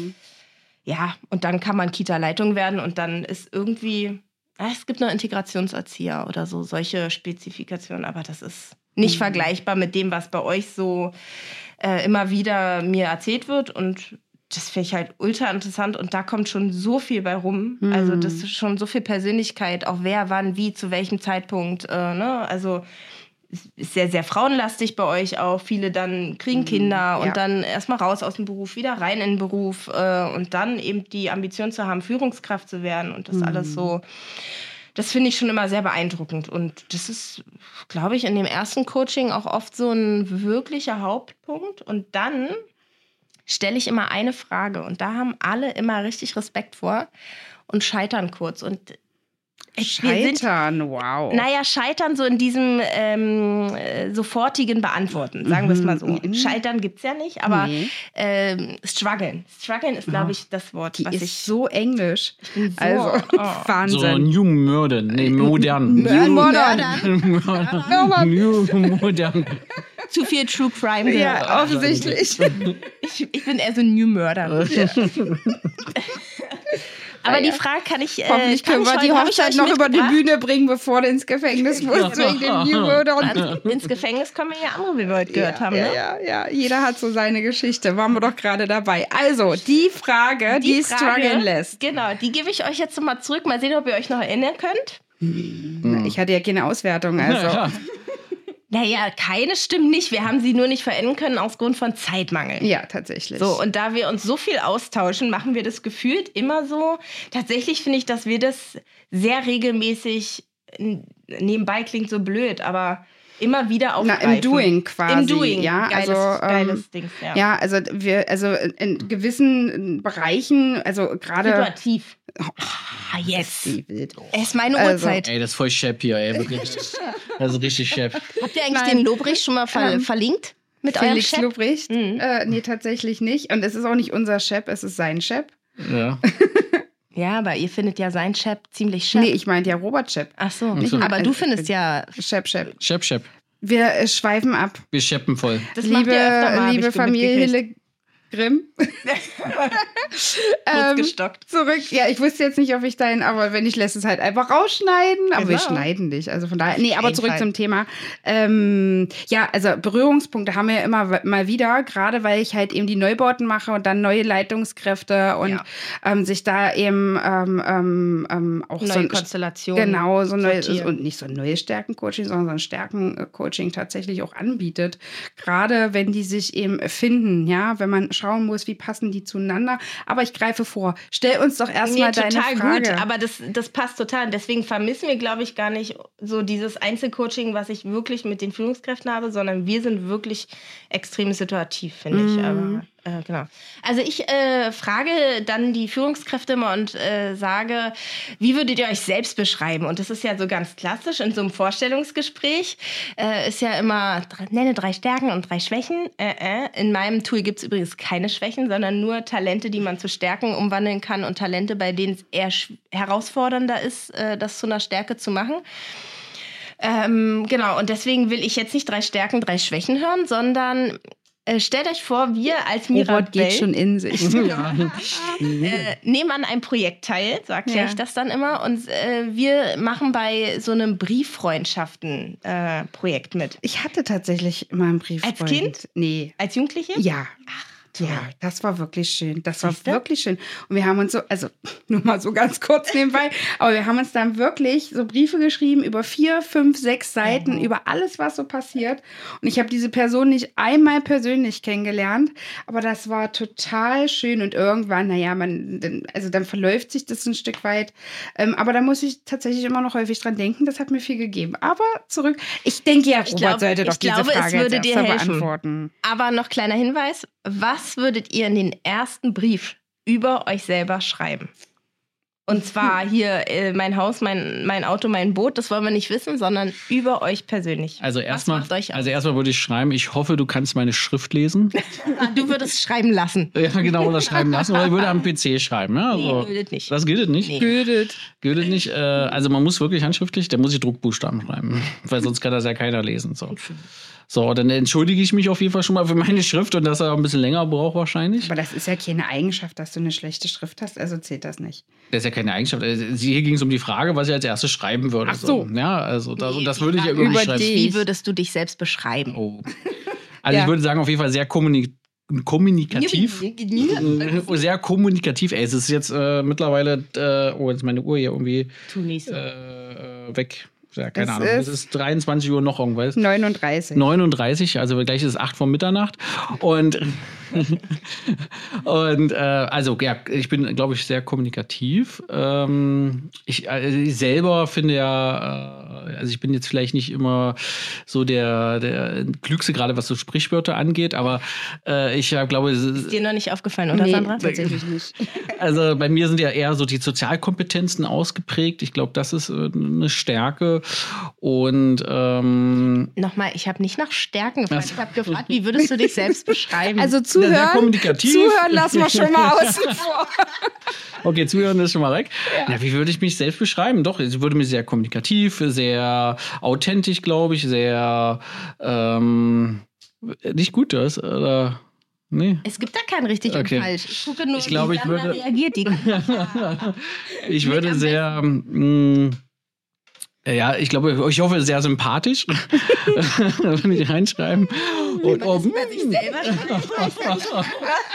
Speaker 1: ja, und dann kann man Kita-Leitung werden und dann ist irgendwie, ja, es gibt noch Integrationserzieher oder so, solche Spezifikationen, aber das ist nicht mm. vergleichbar mit dem, was bei euch so äh, immer wieder mir erzählt wird und das finde ich halt ultra interessant und da kommt schon so viel bei rum. Mm. Also das ist schon so viel Persönlichkeit, auch wer, wann, wie, zu welchem Zeitpunkt, äh, ne, also ist sehr, sehr frauenlastig bei euch auch. Viele dann kriegen Kinder ja. und dann erstmal raus aus dem Beruf, wieder rein in den Beruf äh, und dann eben die Ambition zu haben, Führungskraft zu werden und das mhm. alles so. Das finde ich schon immer sehr beeindruckend. Und das ist, glaube ich, in dem ersten Coaching auch oft so ein wirklicher Hauptpunkt. Und dann stelle ich immer eine Frage und da haben alle immer richtig Respekt vor und scheitern kurz. Und
Speaker 3: Scheitern,
Speaker 1: sind,
Speaker 3: wow.
Speaker 1: Naja, scheitern so in diesem ähm, sofortigen Beantworten, sagen wir es mal so.
Speaker 3: Mhm.
Speaker 1: Scheitern gibt es ja nicht, aber
Speaker 3: nee.
Speaker 1: ähm, strugglen. Strugglen ist, glaube ich, das Wort,
Speaker 3: Die
Speaker 1: was
Speaker 3: ist
Speaker 1: ich...
Speaker 3: so englisch.
Speaker 1: Ich bin so,
Speaker 3: also,
Speaker 1: oh.
Speaker 3: Wahnsinn.
Speaker 2: So New Modern, nee, modern.
Speaker 3: New Modern.
Speaker 2: New Modern.
Speaker 1: Zu viel True Crime.
Speaker 3: Ja, offensichtlich.
Speaker 1: ich, ich bin eher so New Murder. Ja. Aber die Frage kann ich. Äh,
Speaker 3: Hoffentlich können wir die Hochzeit noch über die Bühne bringen, bevor du ins Gefängnis musst, wegen dem New World.
Speaker 1: Also, ins Gefängnis kommen ja andere, wie wir heute gehört
Speaker 3: ja,
Speaker 1: haben.
Speaker 3: Ja,
Speaker 1: ne?
Speaker 3: ja, ja. Jeder hat so seine Geschichte. Waren wir doch gerade dabei. Also, die Frage, die, die strugglen lässt.
Speaker 1: Genau, die gebe ich euch jetzt nochmal zurück. Mal sehen, ob ihr euch noch erinnern könnt.
Speaker 3: Hm. Ich hatte ja keine Auswertung, also.
Speaker 2: Ja, ja.
Speaker 1: Naja, keine stimmt nicht. Wir haben sie nur nicht verändern können aus Grund von Zeitmangel.
Speaker 3: Ja, tatsächlich.
Speaker 1: So, und da wir uns so viel austauschen, machen wir das gefühlt immer so. Tatsächlich finde ich, dass wir das sehr regelmäßig, nebenbei klingt so blöd, aber immer wieder aufgreifen.
Speaker 3: Na, im Doing quasi.
Speaker 1: Im Doing,
Speaker 3: ja.
Speaker 1: geiles,
Speaker 3: also,
Speaker 1: geiles
Speaker 3: ähm,
Speaker 1: Ding, ja.
Speaker 3: Ja, also wir, also in gewissen Bereichen, also gerade.
Speaker 1: Situativ.
Speaker 3: Ah, yes.
Speaker 1: Es ist meine
Speaker 3: Also,
Speaker 1: Uhrzeit.
Speaker 2: Ey, das ist voll Shep hier, ey, wirklich. Das ist richtig Shep.
Speaker 1: Habt ihr eigentlich
Speaker 3: Nein.
Speaker 1: den Lobrecht schon mal ver
Speaker 3: Ähm,
Speaker 1: verlinkt? Mit eurem
Speaker 3: Felix
Speaker 1: Chef?
Speaker 3: Lobrecht?
Speaker 1: Mhm.
Speaker 3: Äh, nee, tatsächlich nicht. Und es ist auch nicht unser Chef, es ist sein Chef.
Speaker 2: Ja.
Speaker 1: Ja, aber ihr findet ja sein Chef ziemlich Chef.
Speaker 3: Nee, ich meinte ja Robert Chef.
Speaker 1: Ach so.
Speaker 2: Ach so.
Speaker 1: Aber
Speaker 3: Also,
Speaker 1: du findest ja,
Speaker 3: Chef, Chef.
Speaker 2: Shep, Shep.
Speaker 3: Wir äh, schweifen ab.
Speaker 2: Wir scheppen voll.
Speaker 1: das macht
Speaker 3: liebe
Speaker 1: ihr öfter mal, hab
Speaker 3: liebe
Speaker 1: ich
Speaker 3: Familie
Speaker 1: mitgekriegt.
Speaker 3: Hille Grimm.
Speaker 1: Kurz
Speaker 3: ähm,
Speaker 1: gestockt.
Speaker 3: zurück. Ja, ich wusste jetzt nicht, ob ich deinen, aber wenn ich lässt es halt einfach rausschneiden. Aber wir
Speaker 1: Genau.
Speaker 3: schneiden dich. Also von daher. Nee, aber
Speaker 1: jeden
Speaker 3: zurück
Speaker 1: Fall.
Speaker 3: zum Thema. Ähm, ja, also Berührungspunkte haben wir ja immer w- mal wieder, gerade weil ich halt eben die Neubauten mache und dann neue Leitungskräfte und
Speaker 1: Ja.
Speaker 3: ähm, sich da eben ähm, ähm, ähm, auch
Speaker 1: Neue
Speaker 3: so ein
Speaker 1: Konstellation.
Speaker 3: Genau, so ein neues
Speaker 1: sortieren.
Speaker 3: und nicht so ein neues Stärkencoaching, sondern so ein Stärkencoaching tatsächlich auch anbietet. Gerade wenn die sich eben finden, ja, wenn man schauen muss, wie passen die zueinander. Aber ich greife vor. Stell uns doch erstmal
Speaker 1: Nee,
Speaker 3: deine
Speaker 1: total
Speaker 3: Frage.
Speaker 1: gut, aber das, das passt total. Und deswegen vermissen wir, glaube ich, gar nicht so dieses Einzelcoaching, was ich wirklich mit den Führungskräften habe, sondern wir sind wirklich extrem situativ, finde ich. Aber äh, genau. Also ich äh, frage dann die Führungskräfte immer und äh, sage, wie würdet ihr euch selbst beschreiben? Und das ist ja so ganz klassisch in so einem Vorstellungsgespräch. Äh, ist ja immer, nenne drei Stärken und drei Schwächen. Äh, äh. In meinem Tool gibt es übrigens keine Schwächen, sondern nur Talente, die man zu Stärken umwandeln kann und Talente, bei denen es eher sch- herausfordernder ist, äh, das zu einer Stärke zu machen. Ähm, genau, und deswegen will ich jetzt nicht drei Stärken, drei Schwächen hören, sondern äh, stellt euch vor, wir als
Speaker 3: Robert
Speaker 1: Mirabelle
Speaker 3: geht schon in sich.
Speaker 1: äh, nehmen an einem Projekt teil, so erkläre
Speaker 3: Ja.
Speaker 1: ich das dann immer. Und äh, wir machen bei so einem Brieffreundschaften-Projekt mit.
Speaker 3: Ich hatte tatsächlich immer einen Brief.
Speaker 1: Als Kind?
Speaker 3: Nee.
Speaker 1: Als Jugendliche?
Speaker 3: Ja.
Speaker 1: toll.
Speaker 3: Ja, das war wirklich schön. Das
Speaker 1: Siehste?
Speaker 3: war wirklich schön. Und wir haben uns so, also nur mal so ganz kurz nebenbei, aber wir haben uns dann wirklich so Briefe geschrieben über vier, fünf, sechs Seiten,
Speaker 1: Mhm.
Speaker 3: über alles, was so passiert. Und ich habe diese Person nicht einmal persönlich kennengelernt, aber das war total schön. Und irgendwann, naja, man, dann- also dann verläuft sich das ein Stück weit. Ähm, aber da muss ich tatsächlich immer noch häufig dran denken. Das hat mir viel gegeben. Aber zurück, ich denke ja,
Speaker 1: Ich
Speaker 3: Robert
Speaker 1: glaub-
Speaker 3: sollte doch
Speaker 1: ich
Speaker 3: diese
Speaker 1: glaube, es
Speaker 3: Frage jetzt
Speaker 1: würde
Speaker 3: erst
Speaker 1: dir
Speaker 3: mal
Speaker 1: helfen.
Speaker 3: beantworten.
Speaker 1: Aber noch kleiner Hinweis, was würdet ihr in den ersten Brief über euch selber schreiben? Und zwar hier äh, mein Haus, mein, mein Auto, mein Boot, das wollen wir nicht wissen, sondern über euch persönlich.
Speaker 2: Also
Speaker 1: Was
Speaker 2: erstmal,
Speaker 1: macht euch aus?
Speaker 2: also erstmal würde ich schreiben, ich hoffe, du kannst meine Schrift lesen.
Speaker 1: Ah, du würdest schreiben lassen.
Speaker 2: Ja, genau, oder schreiben lassen. Oder ich würde am P C schreiben. Ja,
Speaker 1: Nee,
Speaker 2: also,
Speaker 1: würdet nicht.
Speaker 2: das gilt nicht.
Speaker 1: Nee.
Speaker 3: Gödet.
Speaker 2: Gilt nicht. Äh, also man muss wirklich handschriftlich, da muss ich Druckbuchstaben schreiben. Weil sonst kann das ja keiner lesen. So. So, dann entschuldige ich mich auf jeden Fall schon mal für meine Schrift und dass er ein bisschen länger braucht wahrscheinlich.
Speaker 3: Aber das ist ja keine Eigenschaft, dass du eine schlechte Schrift hast, also zählt das nicht.
Speaker 2: Das ist ja keine Eigenschaft. Also, hier ging es um die Frage, was ich als erstes schreiben würde.
Speaker 3: Ach so.
Speaker 2: Ja, also das,
Speaker 1: Nee,
Speaker 2: das
Speaker 1: die
Speaker 2: würde ich ja
Speaker 1: Frage
Speaker 2: irgendwie
Speaker 3: über
Speaker 2: schreiben.
Speaker 3: die-
Speaker 1: Wie würdest du dich selbst beschreiben?
Speaker 2: Oh. Also
Speaker 3: Ja.
Speaker 2: ich würde sagen, auf jeden Fall sehr kommunik kommunikativ. Äh, Sehr kommunikativ. Ey, es ist jetzt äh, mittlerweile, äh, oh, jetzt ist meine Uhr hier irgendwie
Speaker 1: Tu nicht so.
Speaker 2: äh, weg. Ja, keine
Speaker 3: Es
Speaker 2: Ahnung.
Speaker 3: ist-
Speaker 2: Es ist dreiundzwanzig Uhr noch irgendwas.
Speaker 3: neununddreißig.
Speaker 2: neununddreißig, also gleich ist es acht vor Mitternacht. Und, und äh, also ja, ich bin, glaube ich, sehr kommunikativ. Ähm, ich, also ich selber finde ja, äh, also ich bin jetzt vielleicht nicht immer so der, der Klügste, gerade was so Sprichwörter angeht, aber äh, ich äh, glaube, es ist-
Speaker 1: Ist dir noch nicht aufgefallen, oder
Speaker 3: Nee,
Speaker 1: Sandra?
Speaker 3: tatsächlich nicht.
Speaker 2: also bei mir sind ja eher so die Sozialkompetenzen ausgeprägt. Ich glaube, das ist äh, eine Stärke. Und ähm,
Speaker 1: Nochmal, ich habe nicht nach Stärken gefragt.
Speaker 2: Ach so.
Speaker 1: Ich habe gefragt, wie würdest du dich selbst beschreiben?
Speaker 3: Also
Speaker 2: sehr
Speaker 3: zuhören,
Speaker 2: kommunikativ.
Speaker 3: zuhören lassen wir schon mal außen vor.
Speaker 2: Okay, zuhören ist schon mal weg. Ja. Wie würde ich mich selbst beschreiben? Doch, ich würde mich sehr kommunikativ, sehr authentisch, glaube ich, sehr ähm, nicht gut das, oder? Nee.
Speaker 1: es gibt da kein richtig
Speaker 2: Okay.
Speaker 1: und falsch. Ich gucke nur,
Speaker 2: Ich glaube,
Speaker 1: wie
Speaker 2: ich
Speaker 1: Sandra
Speaker 2: würde-
Speaker 1: reagiert. Die
Speaker 2: Ich
Speaker 1: Mit
Speaker 2: würde
Speaker 1: am
Speaker 2: sehr, mh, ja, ich glaube, ich hoffe, sehr sympathisch, wenn ich reinschreiben. Und, oh,
Speaker 1: über sich selber schreibt.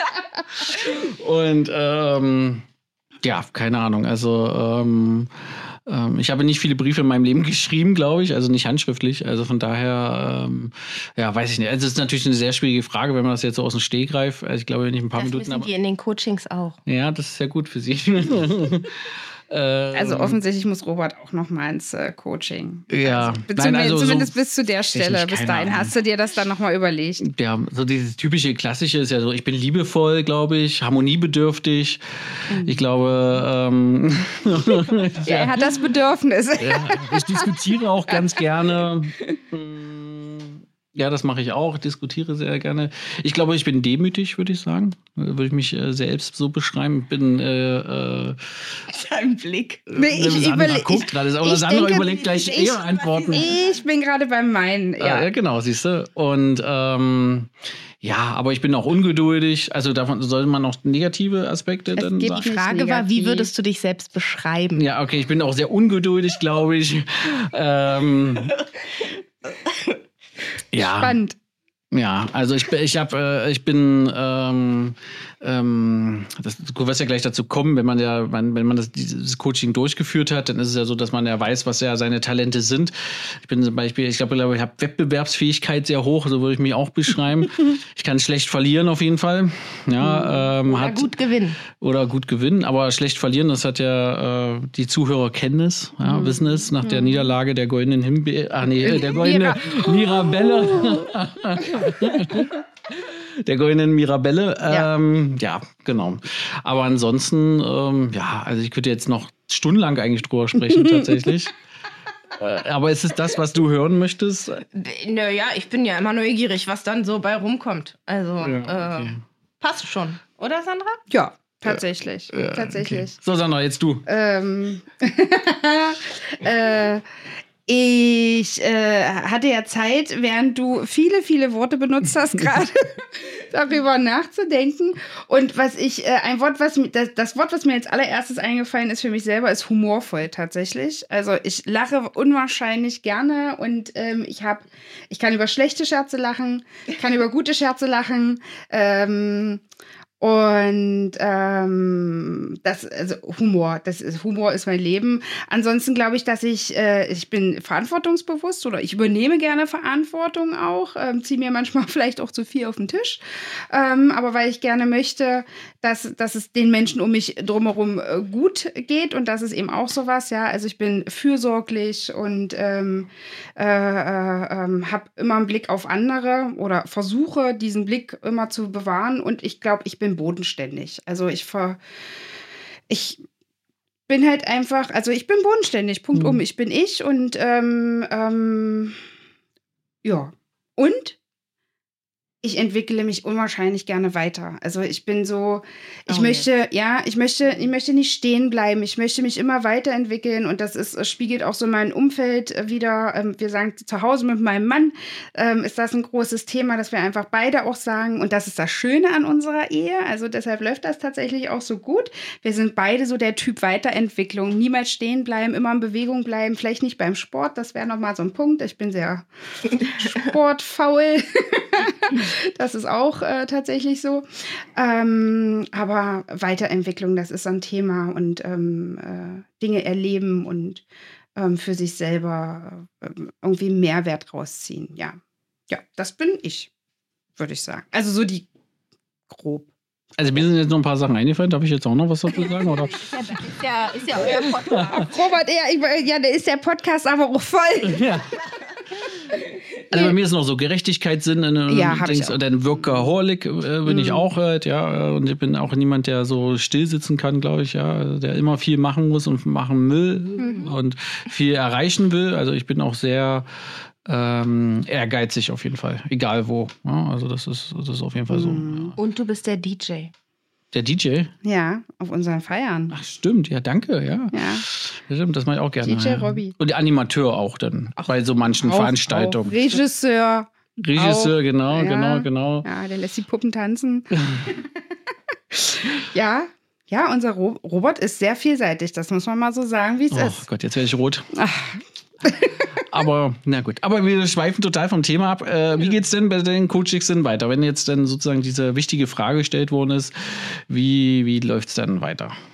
Speaker 2: und ähm, ja, keine Ahnung. Also ähm, ähm, ich habe nicht viele Briefe in meinem Leben geschrieben, glaube ich, also nicht handschriftlich. Also von daher, ähm, ja, weiß ich nicht. Also es ist natürlich eine sehr schwierige Frage, wenn man das jetzt so aus dem Stehgreif. Also ich glaube, nicht ein paar
Speaker 1: Das
Speaker 2: Minuten,
Speaker 1: wissen
Speaker 2: aber
Speaker 1: die in den Coachings auch.
Speaker 2: ja, das ist sehr gut für Sie. Ähm,
Speaker 3: Also offensichtlich muss Robert auch noch mal ins äh, Coaching.
Speaker 2: Ja,
Speaker 3: Also,
Speaker 2: nein,
Speaker 3: zumindest,
Speaker 2: also
Speaker 3: zumindest
Speaker 2: so
Speaker 3: bis zu der Stelle.
Speaker 2: technisch,
Speaker 3: Bis
Speaker 2: keine
Speaker 3: dahin
Speaker 2: Ahnung.
Speaker 3: hast du dir das dann noch mal überlegt.
Speaker 2: Ja, so dieses typische Klassische ist ja so, ich bin liebevoll, glaube ich, harmoniebedürftig.
Speaker 3: Mhm.
Speaker 2: Ich glaube, ähm,
Speaker 3: Ja, er hat das Bedürfnis.
Speaker 2: ja, ich diskutiere auch ganz gerne. Ja, das mache ich auch, diskutiere sehr gerne. Ich glaube, ich bin demütig, würde ich sagen. Würde ich mich äh, selbst so beschreiben. Bin äh, äh,
Speaker 1: Sein Blick.
Speaker 3: Nee, ich
Speaker 2: Sandra
Speaker 3: überle-
Speaker 2: guckt
Speaker 3: ich-
Speaker 2: gerade, aber
Speaker 3: ich
Speaker 2: Sandra
Speaker 3: denke,
Speaker 2: überlegt gleich
Speaker 3: ich-
Speaker 2: eher Antworten.
Speaker 3: Ich bin gerade beim Meinen. Ja.
Speaker 2: Ja, genau, siehst du. Und ähm, ja, aber ich bin auch ungeduldig. Also davon sollte man noch negative Aspekte
Speaker 3: Es
Speaker 2: dann
Speaker 3: gibt
Speaker 2: sagen.
Speaker 1: Die Frage war,
Speaker 3: negativ.
Speaker 1: wie würdest du dich selbst beschreiben?
Speaker 2: Ja, okay, ich bin auch sehr ungeduldig, glaube ich. ähm, ja.
Speaker 3: Spannend.
Speaker 2: Ja, also ich, ich, hab, äh, ich bin, ähm, ähm, das, du wirst ja gleich dazu kommen, wenn man ja, wenn, wenn man das, dieses Coaching durchgeführt hat, dann ist es ja so, dass man ja weiß, was ja seine Talente sind. Ich bin zum Beispiel, ich glaube, ich habe Wettbewerbsfähigkeit sehr hoch, so würde ich mich auch beschreiben. Ich kann schlecht verlieren auf jeden Fall. Ja, ähm,
Speaker 1: Oder
Speaker 2: hat,
Speaker 1: gut gewinnen.
Speaker 2: Oder gut gewinnen, aber schlecht verlieren, das hat ja äh, die Zuhörer kennen es, ja,
Speaker 3: Mhm.
Speaker 2: wissen es, nach der Niederlage der goldenen Himbeere, ach nee, der goldenen Mirabelle. Der goldenen Mirabelle.
Speaker 3: Ja.
Speaker 2: Ähm, ja, genau. Aber ansonsten, ähm, ja, also ich könnte jetzt noch stundenlang eigentlich drüber sprechen, tatsächlich. Äh, aber ist es das, was du hören möchtest?
Speaker 1: Naja, ich bin ja immer neugierig, was dann so bei rumkommt. Also,
Speaker 2: Ja, okay.
Speaker 1: äh, passt schon. Oder, Sandra?
Speaker 3: Ja, tatsächlich.
Speaker 2: Ja,
Speaker 3: tatsächlich.
Speaker 2: Okay. So, Sandra, jetzt du.
Speaker 3: Ähm, äh, ich äh, hatte ja Zeit, während du viele, viele Worte benutzt hast, gerade darüber nachzudenken. Und was ich, äh, ein Wort, was mir, das, das Wort, was mir als allererstes eingefallen ist für mich selber, ist humorvoll tatsächlich. Also ich lache unwahrscheinlich gerne und ähm, ich habe, ich kann über schlechte Scherze lachen, kann über gute Scherze lachen. Ähm, Und ähm, das, also Humor, das ist, Humor ist mein Leben. Ansonsten glaube ich, dass ich, äh, ich bin verantwortungsbewusst oder ich übernehme gerne Verantwortung auch, ähm, ziehe mir manchmal vielleicht auch zu viel auf den Tisch. Ähm, aber weil ich gerne möchte, dass, dass es den Menschen um mich drumherum äh, gut geht und das ist eben auch sowas, ja. Also ich bin fürsorglich und ähm, äh, äh, äh, habe immer einen Blick auf andere oder versuche, diesen Blick immer zu bewahren und ich glaube, ich bin bodenständig. Also ich ver ich bin halt einfach, also ich bin bodenständig, Punkt
Speaker 2: Mhm.
Speaker 3: um. Ich bin ich und ähm, ähm, ja. Und ich entwickle mich unwahrscheinlich gerne weiter. Also ich bin so, ich
Speaker 1: Oh,
Speaker 3: möchte, ja, ich möchte, ich möchte nicht stehen bleiben. Ich möchte mich immer weiterentwickeln und das ist, spiegelt auch so mein Umfeld äh, wieder. Ähm, wir sagen zu Hause mit meinem Mann ähm, ist das ein großes Thema, dass wir einfach beide auch sagen und das ist das Schöne an unserer Ehe. Also deshalb läuft das tatsächlich auch so gut. Wir sind beide so der Typ Weiterentwicklung. Niemals stehen bleiben, immer in Bewegung bleiben. Vielleicht nicht beim Sport, das wäre nochmal so ein Punkt. Ich bin sehr sportfaul. Das ist auch äh, tatsächlich so. Ähm, aber Weiterentwicklung, das ist so ein Thema und ähm, äh, Dinge erleben und ähm, für sich selber äh, irgendwie Mehrwert rausziehen. Ja. Ja, das bin ich, würde ich sagen. Also so die grob.
Speaker 2: Also mir sind jetzt noch ein paar Sachen eingefallen. Darf ich jetzt auch noch was dazu sagen? Oder?
Speaker 1: Ist ja, ist ja euer Podcast.
Speaker 3: Robert, ja, ich, ja, da ist der Podcast aber auch voll.
Speaker 2: Ja. Also bei mir ist noch so Gerechtigkeitssinn, äh,
Speaker 3: Ja, hab ich
Speaker 2: Dings,
Speaker 3: auch.
Speaker 2: oder ein Workaholic äh, bin ich auch halt, ja. äh, Und ich bin auch niemand, der so still sitzen kann, glaube ich, ja. Also der immer viel machen muss und machen will und viel erreichen will. Also ich bin auch sehr ähm, ehrgeizig auf jeden Fall, egal wo. Ja, also das ist, das ist auf jeden Fall so. Ja.
Speaker 1: Und du bist der D J.
Speaker 2: Der D J?
Speaker 3: Ja, auf unseren Feiern.
Speaker 2: Ach stimmt, ja, danke, ja.
Speaker 3: Ja.
Speaker 2: Ja, stimmt, das mache ich auch gerne.
Speaker 3: D J
Speaker 2: ja.
Speaker 3: Robby.
Speaker 2: Und der Animateur auch dann, bei so manchen
Speaker 3: Auch-
Speaker 2: Veranstaltungen.
Speaker 3: auch Regisseur.
Speaker 2: Regisseur,
Speaker 3: auch,
Speaker 2: genau,
Speaker 3: ja.
Speaker 2: genau, genau.
Speaker 3: Ja, der lässt die Puppen tanzen. ja, ja, unser Ro Robot ist sehr vielseitig. Das muss man mal so sagen, wie es
Speaker 2: Oh
Speaker 3: ist.
Speaker 2: Gott, jetzt werde ich rot.
Speaker 3: Ach.
Speaker 2: Aber, na gut. Aber wir schweifen total vom Thema ab. Äh, wie geht's denn bei den Coachings denn weiter? Wenn jetzt dann sozusagen diese wichtige Frage gestellt worden ist, wie, wie läuft's dann weiter?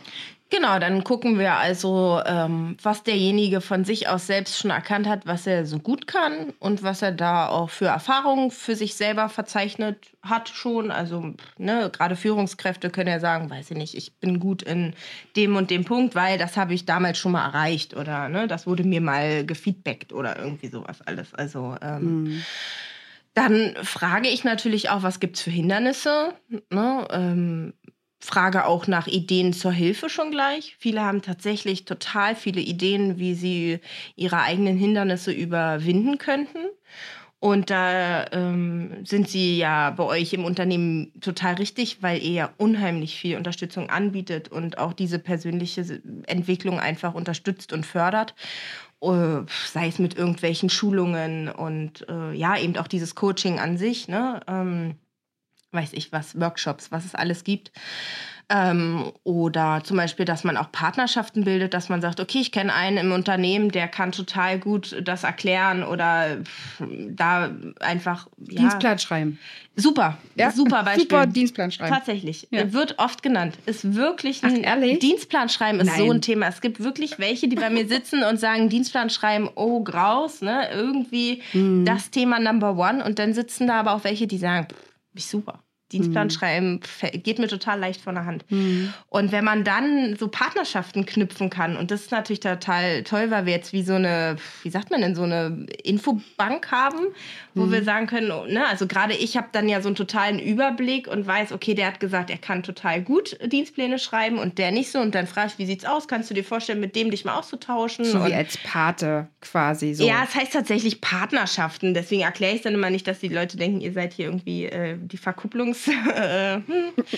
Speaker 1: Genau, dann gucken wir also, ähm, was derjenige von sich aus selbst schon erkannt hat, was er so gut kann und was er da auch für Erfahrungen für sich selber verzeichnet hat schon. Also, ne, gerade Führungskräfte können ja sagen, weiß ich nicht, ich bin gut in dem und dem Punkt, weil das habe ich damals schon mal erreicht oder ne, das wurde mir mal gefeedbackt oder irgendwie sowas alles. Also, ähm,
Speaker 3: Mhm.
Speaker 1: dann frage ich natürlich auch, was gibt es für Hindernisse, ne? Ähm, frage auch nach Ideen zur Hilfe schon gleich. Viele haben tatsächlich total viele Ideen, wie sie ihre eigenen Hindernisse überwinden könnten. Und da ähm, sind sie ja bei euch im Unternehmen total richtig, weil ihr ja unheimlich viel Unterstützung anbietet und auch diese persönliche Entwicklung einfach unterstützt und fördert. Äh, sei es mit irgendwelchen Schulungen und äh, ja, eben auch dieses Coaching an sich, ne? Ähm, weiß ich was, Workshops, was es alles gibt. Ähm, oder zum Beispiel, dass man auch Partnerschaften bildet, dass man sagt, okay, ich kenne einen im Unternehmen, der kann total gut das erklären oder pff, da einfach, ja.
Speaker 3: Dienstplan schreiben.
Speaker 1: Super,
Speaker 3: Ja?
Speaker 1: super Beispiel.
Speaker 3: Super Dienstplan schreiben.
Speaker 1: Tatsächlich,
Speaker 3: Ja.
Speaker 1: wird oft genannt. Ist wirklich
Speaker 3: Ach,
Speaker 1: ein
Speaker 3: ehrlich?
Speaker 1: Dienstplan schreiben ist
Speaker 3: Nein.
Speaker 1: so ein Thema. Es gibt wirklich welche, die bei mir sitzen und sagen, Dienstplan schreiben, oh graus, ne, irgendwie
Speaker 3: Mhm.
Speaker 1: das Thema Number One. Und dann sitzen da aber auch welche, die sagen, pff, ist super. Dienstplan
Speaker 3: Mhm.
Speaker 1: schreiben pf, geht mir total leicht von der Hand.
Speaker 3: Mhm.
Speaker 1: Und wenn man dann so Partnerschaften knüpfen kann, und das ist natürlich total toll, weil wir jetzt wie so eine, wie sagt man denn, so eine Infobank haben, wo
Speaker 3: Mhm.
Speaker 1: wir sagen können, oh, ne, also gerade ich habe dann ja so einen totalen Überblick und weiß, okay, der hat gesagt, er kann total gut Dienstpläne schreiben und der nicht so. Und dann frage ich, wie sieht's aus? Kannst du dir vorstellen, mit dem dich mal auszutauschen?
Speaker 3: So wie
Speaker 1: Und
Speaker 3: als Pate quasi so.
Speaker 1: ja, es heißt tatsächlich Partnerschaften. Deswegen erkläre ich es dann immer nicht, dass die Leute denken, ihr seid hier irgendwie äh, die Verkupplungs... äh, hm.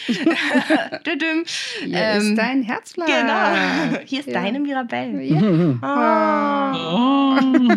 Speaker 1: Düdüm.
Speaker 3: Hier
Speaker 1: Ähm,
Speaker 3: ist dein Herzblatt.
Speaker 1: Genau. Hier ist
Speaker 3: Ja.
Speaker 1: deine Mirabelle.
Speaker 3: Ja.
Speaker 1: Ah.
Speaker 2: Oh.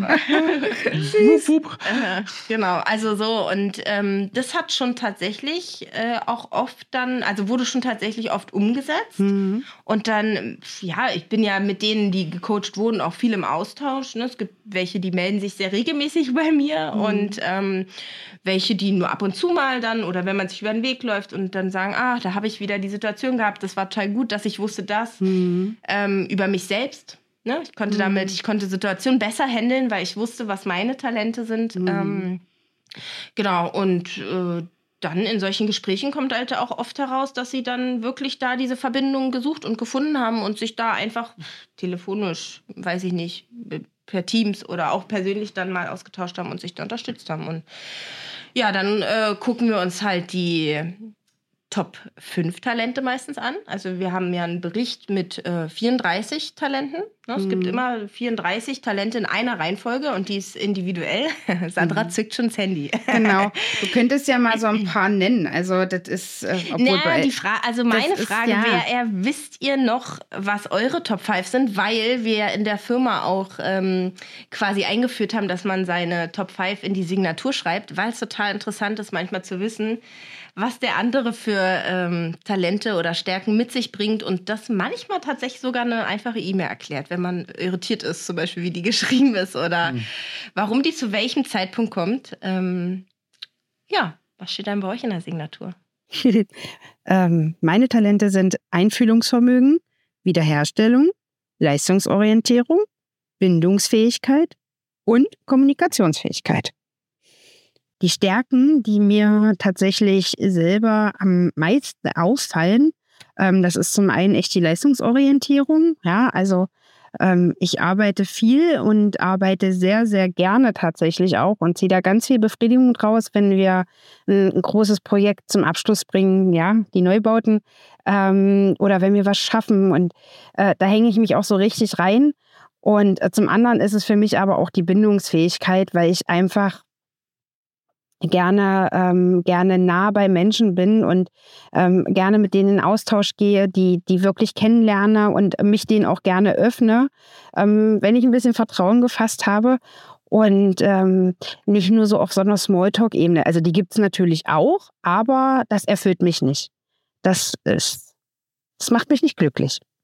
Speaker 2: Wup, wup.
Speaker 1: Äh, genau, also so. Und ähm, das hat schon tatsächlich äh, auch oft dann, also wurde schon tatsächlich oft umgesetzt.
Speaker 3: Mhm.
Speaker 1: Und dann, ja, ich bin ja mit denen, die gecoacht wurden, auch viel im Austausch. Ne? Es gibt welche, die melden sich sehr regelmäßig bei mir
Speaker 3: Mhm.
Speaker 1: und ähm, welche, die nur ab und zu mal dann oder wenn man sich über den Weg läuft und dann sagen, ah, da habe ich wieder die Situation gehabt, das war total gut, dass ich wusste das
Speaker 3: Mhm.
Speaker 1: ähm, über mich selbst. Ne? Ich konnte damit, ich konnte Situationen besser handeln, weil ich wusste, was meine Talente sind.
Speaker 3: Mhm.
Speaker 1: Ähm, genau, und äh, dann in solchen Gesprächen kommt halt auch oft heraus, dass sie dann wirklich da diese Verbindung gesucht und gefunden haben und sich da einfach telefonisch, weiß ich nicht, per Teams oder auch persönlich dann mal ausgetauscht haben und sich da unterstützt haben. Und ja, dann äh, gucken wir uns halt die Top fünf Talente meistens an. Also wir haben ja einen Bericht mit äh, vierunddreißig Talenten. Ne? Es
Speaker 3: Mhm.
Speaker 1: gibt immer vierunddreißig Talente in einer Reihenfolge und die ist individuell. Sandra
Speaker 3: Mhm.
Speaker 1: zückt schon das Handy.
Speaker 3: Genau. Du könntest ja mal so ein paar nennen. Also das ist, äh, obwohl
Speaker 1: Na,
Speaker 3: bei,
Speaker 1: die Fra- also meine
Speaker 3: das ist,
Speaker 1: Frage
Speaker 3: ja.
Speaker 1: wäre eher, wisst ihr noch, was eure Top fünf sind? Weil wir ja in der Firma auch ähm, quasi eingeführt haben, dass man seine Top fünf in die Signatur schreibt, weil es total interessant ist, manchmal zu wissen, was der andere für ähm, Talente oder Stärken mit sich bringt und das manchmal tatsächlich sogar eine einfache E-Mail erklärt, wenn man irritiert ist, zum Beispiel, wie die geschrieben ist oder
Speaker 2: Mhm.
Speaker 1: warum die zu welchem Zeitpunkt kommt. Ähm, ja, was steht dann bei euch in der Signatur?
Speaker 4: ähm, meine Talente sind Einfühlungsvermögen, Wiederherstellung, Leistungsorientierung, Bindungsfähigkeit und Kommunikationsfähigkeit. Die Stärken, die mir tatsächlich selber am meisten auffallen, ähm, das ist zum einen echt die Leistungsorientierung. Ja, also ähm, ich arbeite viel und arbeite sehr, sehr gerne tatsächlich auch und ziehe da ganz viel Befriedigung draus, wenn wir ein, ein großes Projekt zum Abschluss bringen, ja, die Neubauten, ähm, oder wenn wir was schaffen und äh, da hänge ich mich auch so richtig rein. Und äh, zum anderen ist es für mich aber auch die Bindungsfähigkeit, weil ich einfach gerne, ähm, gerne nah bei Menschen bin und ähm, gerne mit denen in Austausch gehe, die, die wirklich kennenlerne und mich denen auch gerne öffne, ähm, wenn ich ein bisschen Vertrauen gefasst habe. Und ähm, nicht nur so auf so einer Smalltalk-Ebene. Also die gibt es natürlich auch, aber das erfüllt mich nicht. Das ist, das macht mich nicht glücklich. Ja.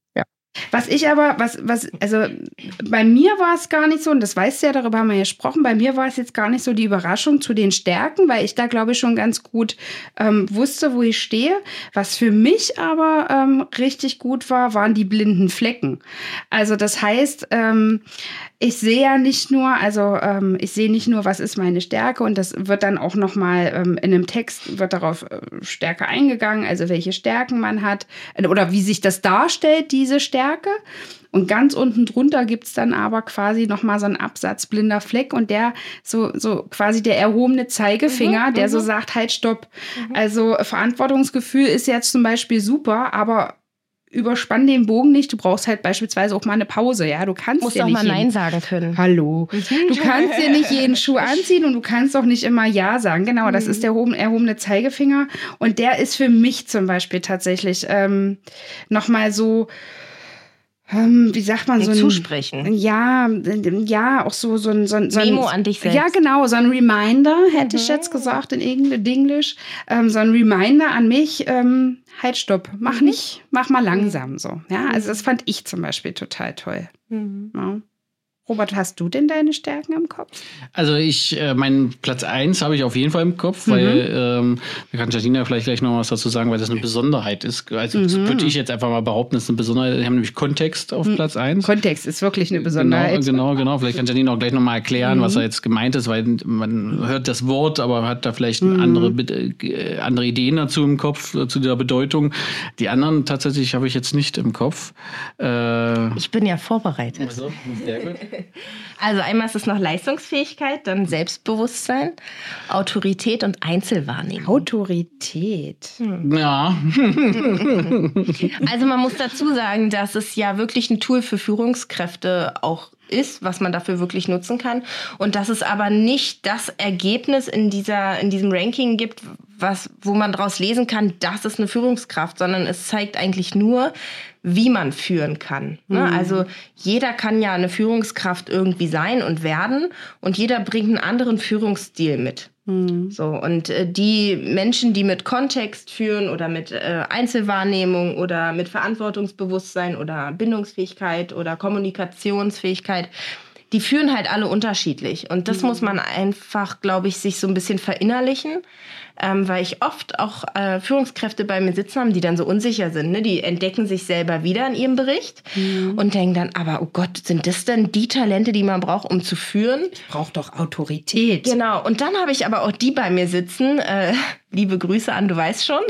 Speaker 3: Was ich aber, was, was, also bei mir war es gar nicht so, und das weißt du ja, darüber haben wir ja gesprochen, bei mir war es jetzt gar nicht so die Überraschung zu den Stärken, weil ich da, glaube ich, schon ganz gut ähm, wusste, wo ich stehe. Was für mich aber ähm, richtig gut war, waren die blinden Flecken. Also das heißt, ähm, ich sehe ja nicht nur, also ähm, ich sehe nicht nur, was ist meine Stärke, und das wird dann auch nochmal ähm, in einem Text, wird darauf äh, stärker eingegangen, also welche Stärken man hat äh, oder wie sich das darstellt, diese Stärke. Und ganz unten drunter gibt es dann aber quasi nochmal so einen Absatz blinder Fleck, und der so, so quasi der erhobene Zeigefinger, mhm, der mhm. so sagt, halt, stopp. Mhm. Also Verantwortungsgefühl ist jetzt zum Beispiel super, aber überspann den Bogen nicht. Du brauchst halt beispielsweise auch mal eine Pause. Ja, du kannst
Speaker 1: musst
Speaker 3: ja
Speaker 1: auch
Speaker 3: nicht
Speaker 1: mal
Speaker 3: jeden,
Speaker 1: Nein sagen können.
Speaker 3: Hallo. Du kannst dir nicht jeden Schuh anziehen, und du kannst auch nicht immer Ja sagen. Genau, das ist der erhobene Zeigefinger. Und der ist für mich zum Beispiel tatsächlich ähm, nochmal so, Ähm, wie sagt man, so ein
Speaker 1: Zusprechen.
Speaker 3: Ja, ja, auch so, so ein, so ein, so ein
Speaker 1: Memo an dich selbst.
Speaker 3: Ja, genau, so ein Reminder, hätte mhm. ich jetzt gesagt in Englisch. Ähm, so ein Reminder an mich, ähm, halt, stopp, mach mhm. nicht, mach mal langsam so. Ja, also das fand ich zum Beispiel total toll. Mhm. Ja. Robert, hast du denn deine Stärken im Kopf?
Speaker 2: Also ich, äh, meinen Platz eins habe ich auf jeden Fall im Kopf, mhm. weil ähm, da kann Janina vielleicht gleich noch was dazu sagen, weil das eine Besonderheit ist. Also mhm. würde ich jetzt einfach mal behaupten, das ist eine Besonderheit. Wir haben nämlich Kontext auf mhm. Platz eins.
Speaker 3: Kontext ist wirklich eine Besonderheit.
Speaker 2: Genau, genau, genau. Vielleicht kann Janina auch gleich noch mal erklären, mhm. was da jetzt gemeint ist, weil man hört das Wort, aber hat da vielleicht mhm. andere, äh, andere Ideen dazu im Kopf, äh, zu der Bedeutung. Die anderen tatsächlich habe ich jetzt nicht im Kopf.
Speaker 1: Äh, ich bin ja vorbereitet.
Speaker 2: Also, sehr gut.
Speaker 1: Also einmal ist es noch Leistungsfähigkeit, dann Selbstbewusstsein, Autorität und Einzelwahrnehmung.
Speaker 3: Autorität.
Speaker 2: Hm. Ja.
Speaker 1: Also man muss dazu sagen, dass es ja wirklich ein Tool für Führungskräfte auch ist, was man dafür wirklich nutzen kann. Und dass es aber nicht das Ergebnis in dieser, in diesem Ranking gibt, was, wo man daraus lesen kann, das ist eine Führungskraft, sondern es zeigt eigentlich nur, wie man führen kann. Mhm. Also jeder kann ja eine Führungskraft irgendwie sein und werden, und jeder bringt einen anderen Führungsstil mit. Mhm. So, und äh, die Menschen, die mit Kontext führen oder mit äh, Einzelwahrnehmung oder mit Verantwortungsbewusstsein oder Bindungsfähigkeit oder Kommunikationsfähigkeit, die führen halt alle unterschiedlich. Und das mhm. muss man einfach, glaube ich, sich so ein bisschen verinnerlichen. Ähm, weil ich oft auch äh, Führungskräfte bei mir sitzen haben, die dann so unsicher sind. Ne? Die entdecken sich selber wieder in ihrem Bericht mhm. und denken dann, aber oh Gott, sind das denn die Talente, die man braucht, um zu führen?
Speaker 3: Ich brauche doch Autorität.
Speaker 1: Genau, und dann habe ich aber auch die bei mir sitzen, äh, liebe Grüße an, du weißt schon,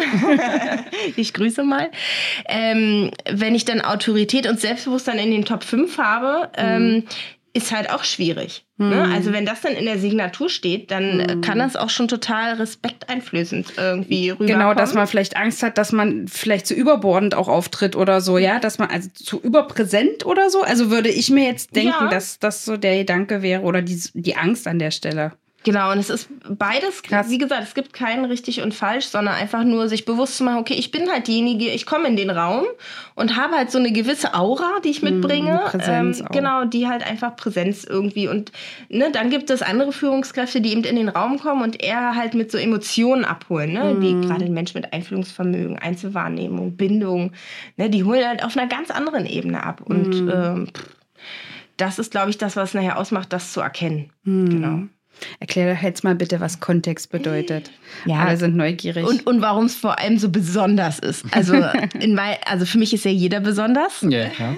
Speaker 1: ich grüße mal. Ähm, wenn ich dann Autorität und Selbstbewusstsein in den Top fünf habe, ähm, mhm. ist halt auch schwierig. Mhm. Ne? Also wenn das dann in der Signatur steht, dann mhm. kann das auch schon total respekteinflößend irgendwie rüberkommen.
Speaker 3: Genau, dass man vielleicht Angst hat, dass man vielleicht zu überbordend auch auftritt oder so, ja, dass man also zu überpräsent oder so. Also würde ich mir jetzt denken, ja. dass das so der Gedanke wäre oder die, die Angst an der Stelle.
Speaker 1: Genau, und es ist beides, krass. Wie gesagt, es gibt kein richtig und falsch, sondern einfach nur sich bewusst zu machen, okay, ich bin halt diejenige, ich komme in den Raum und habe halt so eine gewisse Aura, die ich mitbringe.
Speaker 3: Mm, Präsenz
Speaker 1: ähm, genau, die halt einfach Präsenz irgendwie. Und ne, dann gibt es andere Führungskräfte, die eben in den Raum kommen und eher halt mit so Emotionen abholen. Ne? Mm. Die gerade ein Mensch mit Einfühlungsvermögen, Einzelwahrnehmung, Bindung, ne, die holen halt auf einer ganz anderen Ebene ab. Und mm. ähm, das ist, glaube ich, das, was nachher ausmacht, das zu erkennen. Mm. Genau.
Speaker 3: Erklär doch jetzt mal bitte, was Kontext bedeutet.
Speaker 1: Ja,
Speaker 3: alle sind neugierig.
Speaker 1: Und, und warum es vor allem so besonders ist. Also, in mein, also für mich ist ja jeder besonders.
Speaker 2: Ja, ja.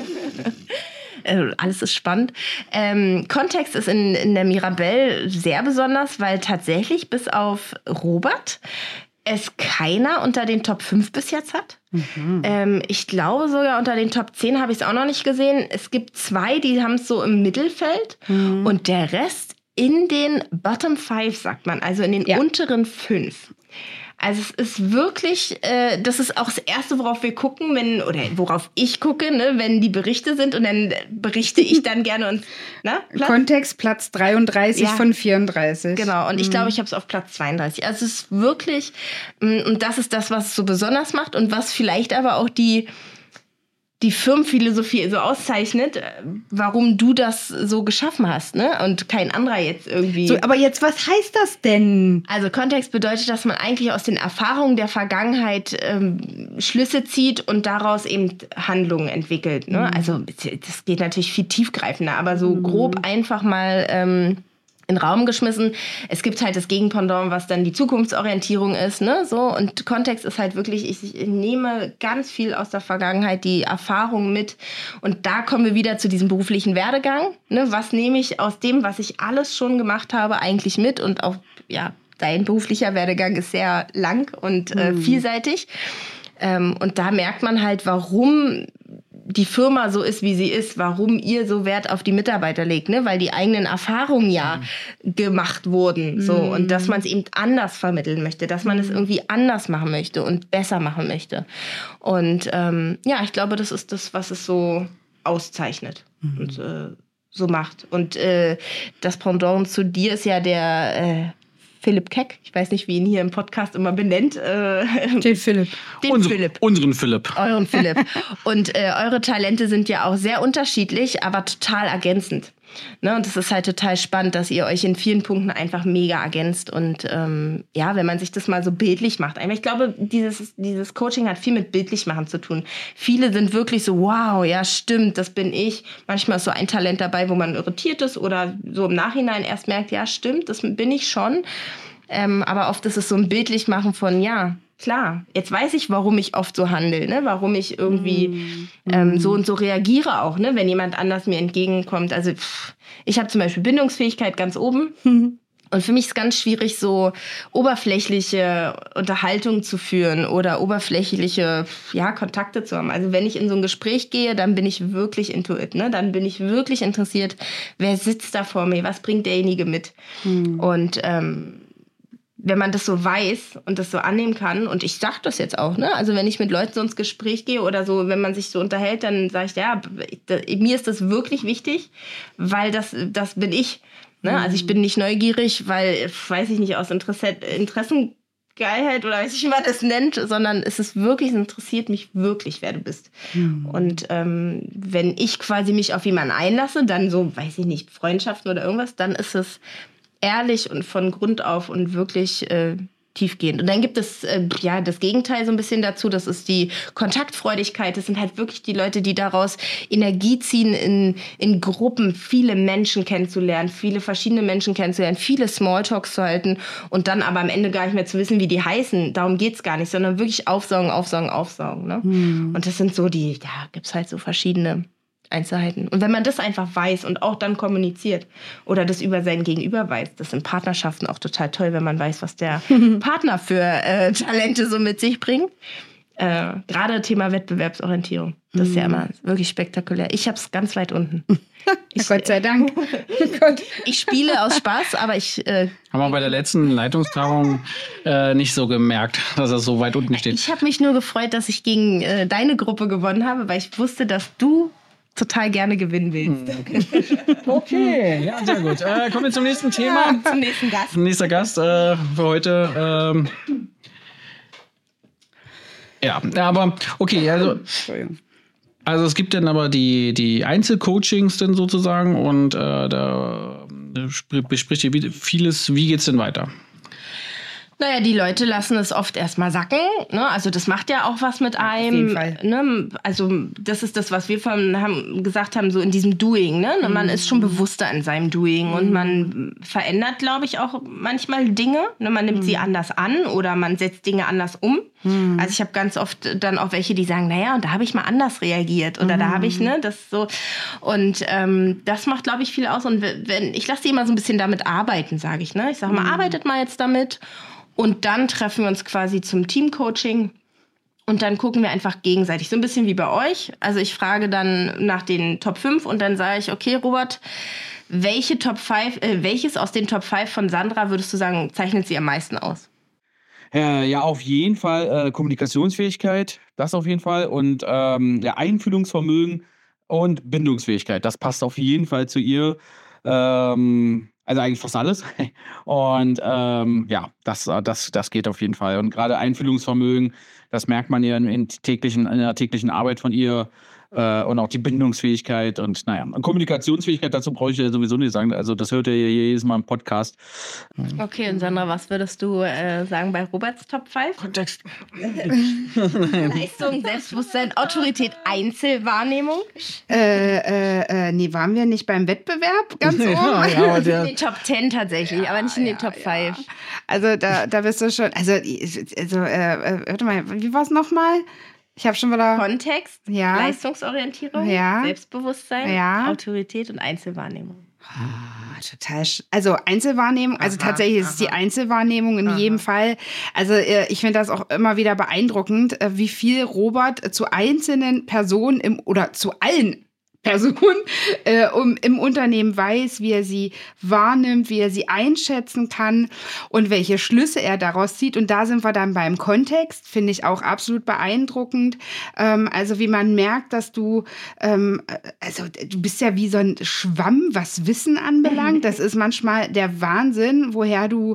Speaker 1: Alles ist spannend. Ähm, Kontext ist in, in der Mirabelle sehr besonders, weil tatsächlich bis auf Robert es keiner unter den Top fünf bis jetzt hat. Mhm. Ähm, ich glaube sogar unter den Top zehn habe ich es auch noch nicht gesehen. Es gibt zwei, die haben es so im Mittelfeld mhm. und der Rest in den Bottom Five, sagt man, also in den ja. unteren fünf. Also es ist wirklich, äh, das ist auch das Erste, worauf wir gucken, wenn, oder worauf ich gucke, ne, wenn die Berichte sind, und dann berichte ich dann gerne und na,
Speaker 3: Platz? Kontext Platz dreiunddreißig ja. von vierunddreißig.
Speaker 1: Genau, und mhm. ich glaube, ich habe es auf Platz zweiunddreißig. Also es ist wirklich, und das ist das, was es so besonders macht und was vielleicht aber auch die die Firmenphilosophie so auszeichnet, warum du das so geschaffen hast, ne? Und kein anderer jetzt irgendwie.
Speaker 3: So, aber jetzt, was heißt das denn?
Speaker 1: Also Kontext bedeutet, dass man eigentlich aus den Erfahrungen der Vergangenheit ähm, Schlüsse zieht und daraus eben Handlungen entwickelt, ne? Mhm. Also das geht natürlich viel tiefgreifender, aber so mhm. grob einfach mal ähm, in den Raum geschmissen. Es gibt halt das Gegenpendant, was dann die Zukunftsorientierung ist, ne? So, und Kontext ist halt wirklich, ich, ich nehme ganz viel aus der Vergangenheit, die Erfahrung mit, und da kommen wir wieder zu diesem beruflichen Werdegang, ne? Was nehme ich aus dem, was ich alles schon gemacht habe, eigentlich mit? Und auch, ja, dein beruflicher Werdegang ist sehr lang und äh, mhm. vielseitig. Ähm, und da merkt man halt, warum die Firma so ist, wie sie ist, warum ihr so Wert auf die Mitarbeiter legt, ne? Weil die eigenen Erfahrungen ja mhm. gemacht wurden, so, mhm. und dass man es eben anders vermitteln möchte, dass man mhm. es irgendwie anders machen möchte und besser machen möchte. Und ähm, ja, ich glaube, das ist das, was es so auszeichnet mhm. und äh, so macht. Und äh, das Pendant zu dir ist ja der äh, Philipp Keck, ich weiß nicht, wie ihn hier im Podcast immer benennt. Äh,
Speaker 3: den Philipp.
Speaker 1: Den
Speaker 2: Unsere,
Speaker 1: Philipp.
Speaker 2: Unseren Philipp.
Speaker 1: Euren Philipp. Und äh, eure Talente sind ja auch sehr unterschiedlich, aber total ergänzend. Ne? Und das ist halt total spannend, dass ihr euch in vielen Punkten einfach mega ergänzt. Und ähm, ja, wenn man sich das mal so bildlich macht. Ich glaube, dieses, dieses Coaching hat viel mit Bildlichmachen zu tun. Viele sind wirklich so, wow, ja stimmt, das bin ich. Manchmal ist so ein Talent dabei, wo man irritiert ist oder so im Nachhinein erst merkt, ja stimmt, das bin ich schon. Ähm, aber oft ist es so ein Bildlichmachen von, ja, klar, jetzt weiß ich, warum ich oft so handle, ne? Warum ich irgendwie mm. ähm, so und so reagiere auch, ne? Wenn jemand anders mir entgegenkommt. Also pff, ich habe zum Beispiel Bindungsfähigkeit ganz oben. Und für mich ist es ganz schwierig, so oberflächliche Unterhaltung zu führen oder oberflächliche, ja, Kontakte zu haben. Also wenn ich in so ein Gespräch gehe, dann bin ich wirklich intuit, ne? Dann bin ich wirklich interessiert, wer sitzt da vor mir, was bringt derjenige mit. Mm. Und ähm, wenn man das so weiß und das so annehmen kann, und ich sage das jetzt auch, ne? Also wenn ich mit Leuten so ins Gespräch gehe oder so, wenn man sich so unterhält, dann sage ich, ja, mir ist das wirklich wichtig, weil das, das bin ich. Ne? Also ich bin nicht neugierig, weil, weiß ich nicht, aus Interesse, Interessengeilheit oder weiß ich, wie man das nennt, sondern es ist wirklich, es interessiert mich wirklich, wer du bist. Mhm. Und ähm, wenn ich quasi mich auf jemanden einlasse, dann so, weiß ich nicht, Freundschaften oder irgendwas, dann ist es ehrlich und von Grund auf und wirklich äh, tiefgehend. Und dann gibt es äh, ja das Gegenteil so ein bisschen dazu, das ist die Kontaktfreudigkeit. Das sind halt wirklich die Leute, die daraus Energie ziehen, in, in Gruppen viele Menschen kennenzulernen, viele verschiedene Menschen kennenzulernen, viele Smalltalks zu halten und dann aber am Ende gar nicht mehr zu wissen, wie die heißen. Darum geht's gar nicht, sondern wirklich aufsaugen, aufsaugen, aufsaugen. Ne? Hm. Und das sind so die, ja, gibt's halt so verschiedene Einzelheiten. Und wenn man das einfach weiß und auch dann kommuniziert oder das über sein Gegenüber weiß, das sind Partnerschaften auch total toll, wenn man weiß, was der Partner für äh, Talente so mit sich bringt. Äh, gerade Thema Wettbewerbsorientierung. Das ist ja immer wirklich spektakulär. Ich habe es ganz weit unten.
Speaker 3: Ich, Gott sei Dank.
Speaker 1: Ich spiele aus Spaß, aber ich... Äh,
Speaker 2: Haben wir bei der letzten Leitungstagung äh, nicht so gemerkt, dass er so weit unten steht.
Speaker 1: Ich habe mich nur gefreut, dass ich gegen äh, deine Gruppe gewonnen habe, weil ich wusste, dass du total gerne gewinnen willst.
Speaker 2: Okay, okay. Ja, sehr gut. Äh, kommen wir zum nächsten Thema.
Speaker 1: Ja, zum nächsten Gast.
Speaker 2: Nächster Gast äh, für heute. Ähm, ja, aber okay, also, also es gibt dann aber die, die Einzelcoachings dann sozusagen und äh, da bespricht ihr vieles. Wie geht's denn weiter?
Speaker 1: Naja, die Leute lassen es oft erstmal sacken. Ne? Also das macht ja auch was mit einem. Auf jeden Fall. Ne? Also das ist das, was wir von haben, gesagt haben, so in diesem Doing. Ne? Mhm. Man ist schon bewusster in seinem Doing mhm. und man verändert, glaube ich, auch manchmal Dinge. Ne? Man nimmt mhm. sie anders an oder man setzt Dinge anders um. Mhm. Also ich habe ganz oft dann auch welche, die sagen, naja, und da habe ich mal anders reagiert oder mhm. da habe ich, ne, das so. Und ähm, das macht, glaube ich, viel aus. Und wenn ich lasse die immer so ein bisschen damit arbeiten, sage ich. Ne? Ich sage mal, mhm. arbeitet mal jetzt damit. Und dann treffen wir uns quasi zum Teamcoaching und dann gucken wir einfach gegenseitig. So ein bisschen wie bei euch. Also ich frage dann nach den Top fünf und dann sage ich, okay, Robert, welche Top fünf, äh, welches aus den Top fünf von Sandra würdest du sagen, zeichnet sie am meisten aus?
Speaker 5: Äh, ja, auf jeden Fall äh, Kommunikationsfähigkeit, das auf jeden Fall. Und ähm, ja, Einfühlungsvermögen und Bindungsfähigkeit, das passt auf jeden Fall zu ihr. Ähm, Also eigentlich fast alles. Und ähm, ja, das, das, das geht auf jeden Fall. Und gerade Einfühlungsvermögen, das merkt man ja in, täglichen, in der täglichen Arbeit von ihr. äh, und auch die Bindungsfähigkeit und naja, Kommunikationsfähigkeit, dazu brauche ich ja sowieso nicht sagen. Also das hört ihr ja jedes Mal im Podcast.
Speaker 1: Okay, und Sandra, was würdest du äh, sagen bei Roberts Top fünf?
Speaker 2: Kontext.
Speaker 1: Leistung, Selbstbewusstsein, Autorität, Einzelwahrnehmung.
Speaker 3: Äh, äh, äh, nee, waren wir nicht beim Wettbewerb ganz oben?
Speaker 2: Ja, ja, aber
Speaker 1: In
Speaker 2: der,
Speaker 1: den Top zehn tatsächlich, aber nicht in den Top fünf.
Speaker 3: Also da, da bist du schon, also, also äh, warte mal, wie war es nochmal? Ich habe schon wieder...
Speaker 1: Kontext,
Speaker 3: Ja.
Speaker 1: Leistungsorientierung,
Speaker 3: Ja.
Speaker 1: Selbstbewusstsein,
Speaker 3: Ja.
Speaker 1: Autorität und Einzelwahrnehmung.
Speaker 3: Ah, total. sch- Also Einzelwahrnehmung, also
Speaker 1: Aha,
Speaker 3: tatsächlich ist es die Einzelwahrnehmung in jedem Fall. Also äh, ich finde das auch immer wieder beeindruckend, äh, wie viel Robert äh, zu einzelnen Personen im oder zu allen Personen äh, um, im Unternehmen weiß, wie er sie wahrnimmt, wie er sie einschätzen kann und welche Schlüsse er daraus zieht. Und da sind wir dann beim Kontext, finde ich auch absolut beeindruckend. Ähm, also wie man merkt, dass du, ähm, also du bist ja wie so ein Schwamm, was Wissen anbelangt. Das ist manchmal der Wahnsinn, woher du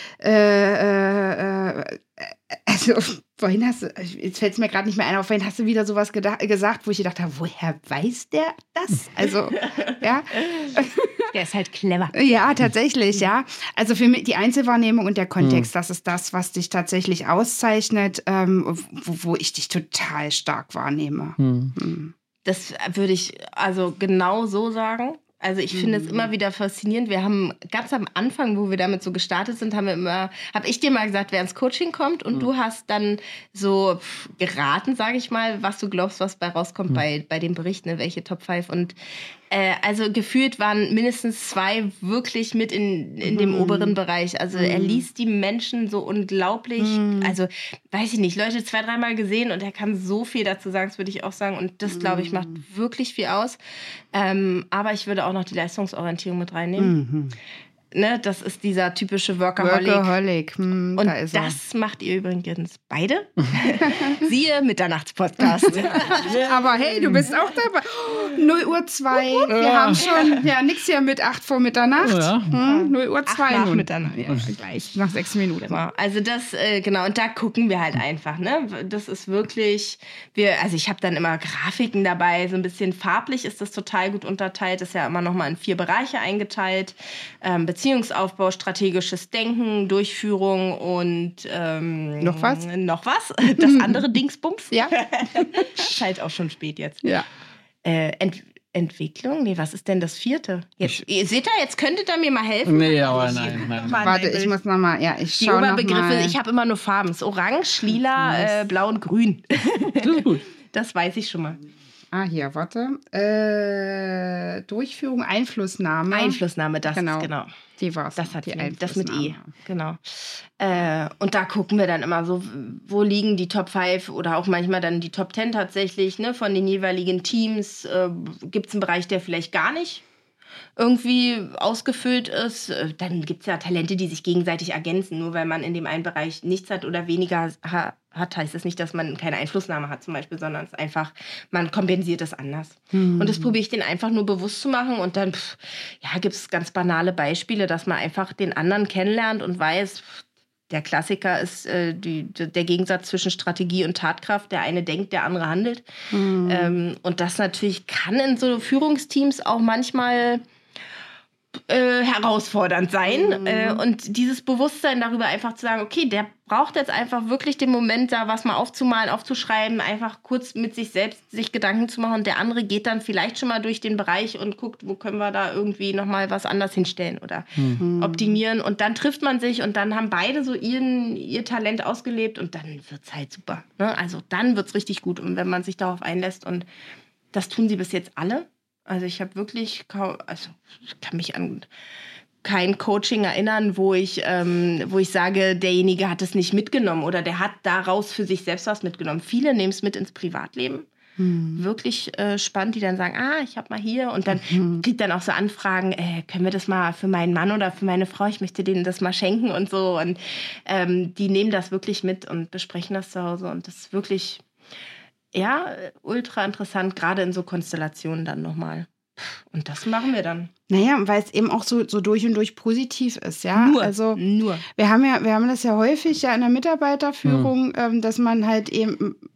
Speaker 3: äh, äh, also vorhin hast du, jetzt fällt es mir gerade nicht mehr ein, aber vorhin hast du wieder sowas gedacht, gesagt, wo ich gedacht habe, woher weiß der das? Also, ja.
Speaker 1: Der ist halt clever.
Speaker 3: Ja, tatsächlich, ja. Also für mich die Einzelwahrnehmung und der Kontext, das ist das, was dich tatsächlich auszeichnet, ähm, wo, wo ich dich total stark wahrnehme.
Speaker 2: hm.
Speaker 3: Hm.
Speaker 1: Das würde ich also genau so sagen. Also ich finde es immer wieder faszinierend. Wir haben ganz am Anfang, wo wir damit so gestartet sind, haben wir immer, habe ich dir mal gesagt, wer ins Coaching kommt und mhm. du hast dann so geraten, sage ich mal, was du glaubst, was bei rauskommt mhm. bei, bei den Berichten, in welche Top fünf. Und äh, also gefühlt waren mindestens zwei wirklich mit in, in dem mhm. oberen Bereich. Also mhm. er liest die Menschen so unglaublich, mhm. also weiß ich nicht, Leute zwei, dreimal gesehen und er kann so viel dazu sagen, das würde ich auch sagen. Und das, glaube ich, macht wirklich viel aus. Ähm, aber ich würde auch noch die Leistungsorientierung mit reinnehmen.
Speaker 3: Mhm.
Speaker 1: Ne, das ist dieser typische Workaholic.
Speaker 3: Workaholic. Hm,
Speaker 1: und
Speaker 3: da ist er.
Speaker 1: das macht ihr übrigens beide. Siehe Mitternachtspodcast.
Speaker 3: Aber hey, du bist auch dabei. null Uhr zwei. Wir
Speaker 2: Ja.
Speaker 3: haben schon, ja, nix hier mit acht vor Mitternacht.
Speaker 2: Ja.
Speaker 3: Hm, null Uhr zwei.
Speaker 1: nach
Speaker 3: nun.
Speaker 1: Mitternacht.
Speaker 3: Ja, gleich, nach sechs Minuten.
Speaker 1: Genau. Also das, äh, genau, und da gucken wir halt einfach, ne? Das ist wirklich, wir, also ich habe dann immer Grafiken dabei, so ein bisschen farblich ist das total gut unterteilt, ist ja immer nochmal in vier Bereiche eingeteilt. Ähm, Beziehungsaufbau, strategisches Denken, Durchführung und ähm,
Speaker 3: Noch was?
Speaker 1: Noch was? Das andere Dingsbums.
Speaker 3: Ja.
Speaker 1: Ist halt auch schon spät jetzt.
Speaker 3: Ja.
Speaker 1: Äh, Ent Entwicklung? Nee, was ist denn das vierte? Jetzt, ihr seht ihr, jetzt könntet ihr mir mal helfen.
Speaker 2: Nee, aber nein, nein.
Speaker 3: Warte, ich muss nochmal, ja, ich
Speaker 1: Die
Speaker 3: schaue noch
Speaker 1: Oberbegriffe,
Speaker 3: mal.
Speaker 1: ich habe immer nur Farben. Es ist orange, lila, äh, blau und grün.
Speaker 2: Das ist gut.
Speaker 1: Das weiß ich schon mal.
Speaker 3: Ah, hier, warte. Äh, Durchführung, Einflussnahme.
Speaker 1: Einflussnahme, das
Speaker 3: Genau.
Speaker 1: ist genau.
Speaker 3: Die war's.
Speaker 1: Das hat
Speaker 3: die
Speaker 1: sie, das mit E.
Speaker 3: Einflussnahme.
Speaker 1: Genau. Äh, und da gucken wir dann immer so, wo liegen die Top fünf oder auch manchmal dann die Top zehn tatsächlich, ne, von den jeweiligen Teams. Äh, Gibt es einen Bereich, der vielleicht gar nicht irgendwie ausgefüllt ist? Äh, Dann gibt es ja Talente, die sich gegenseitig ergänzen. Nur weil man in dem einen Bereich nichts hat oder weniger ha hat, heißt das nicht, dass man keine Einflussnahme hat zum Beispiel, sondern es ist einfach, man kompensiert es anders.
Speaker 3: Mhm.
Speaker 1: Und das probiere ich denen einfach nur bewusst zu machen. Und dann pff, ja, gibt es ganz banale Beispiele, dass man einfach den anderen kennenlernt und weiß, pff, der Klassiker ist äh, die, der Gegensatz zwischen Strategie und Tatkraft. Der eine denkt, der andere handelt.
Speaker 3: Mhm.
Speaker 1: Ähm, und das natürlich kann in so Führungsteams auch manchmal äh, herausfordernd sein.
Speaker 3: Mhm.
Speaker 1: Äh, und dieses Bewusstsein darüber einfach zu sagen, okay, der braucht jetzt einfach wirklich den Moment, da was mal aufzumalen, aufzuschreiben, einfach kurz mit sich selbst sich Gedanken zu machen. Und der andere geht dann vielleicht schon mal durch den Bereich und guckt, wo können wir da irgendwie nochmal was anders hinstellen oder
Speaker 2: Mhm.
Speaker 1: optimieren. Und dann trifft man sich und dann haben beide so ihren, ihr Talent ausgelebt und dann wird es halt super. Ne? Also dann wird es richtig gut. Und wenn man sich darauf einlässt und das tun sie bis jetzt alle. Also ich habe wirklich, kaum, also ich kann mich an kein Coaching erinnern, wo ich, ähm, wo ich sage, derjenige hat es nicht mitgenommen oder der hat daraus für sich selbst was mitgenommen. Viele nehmen es mit ins Privatleben.
Speaker 3: Mhm.
Speaker 1: Wirklich äh, spannend, die dann sagen, ah, ich habe mal hier und dann
Speaker 3: Mhm.
Speaker 1: kriegt dann auch so Anfragen, äh, können wir das mal für meinen Mann oder für meine Frau, ich möchte denen das mal schenken und so. Und ähm, die nehmen das wirklich mit und besprechen das zu Hause und das ist wirklich, ja, ultra interessant, gerade in so Konstellationen dann nochmal. Und das machen wir dann.
Speaker 3: Naja, weil es eben auch so, so durch und durch positiv ist, ja.
Speaker 1: Nur,
Speaker 3: Also
Speaker 1: nur.
Speaker 3: wir haben ja, wir haben das ja häufig ja in der Mitarbeiterführung, ähm, dass man halt eben,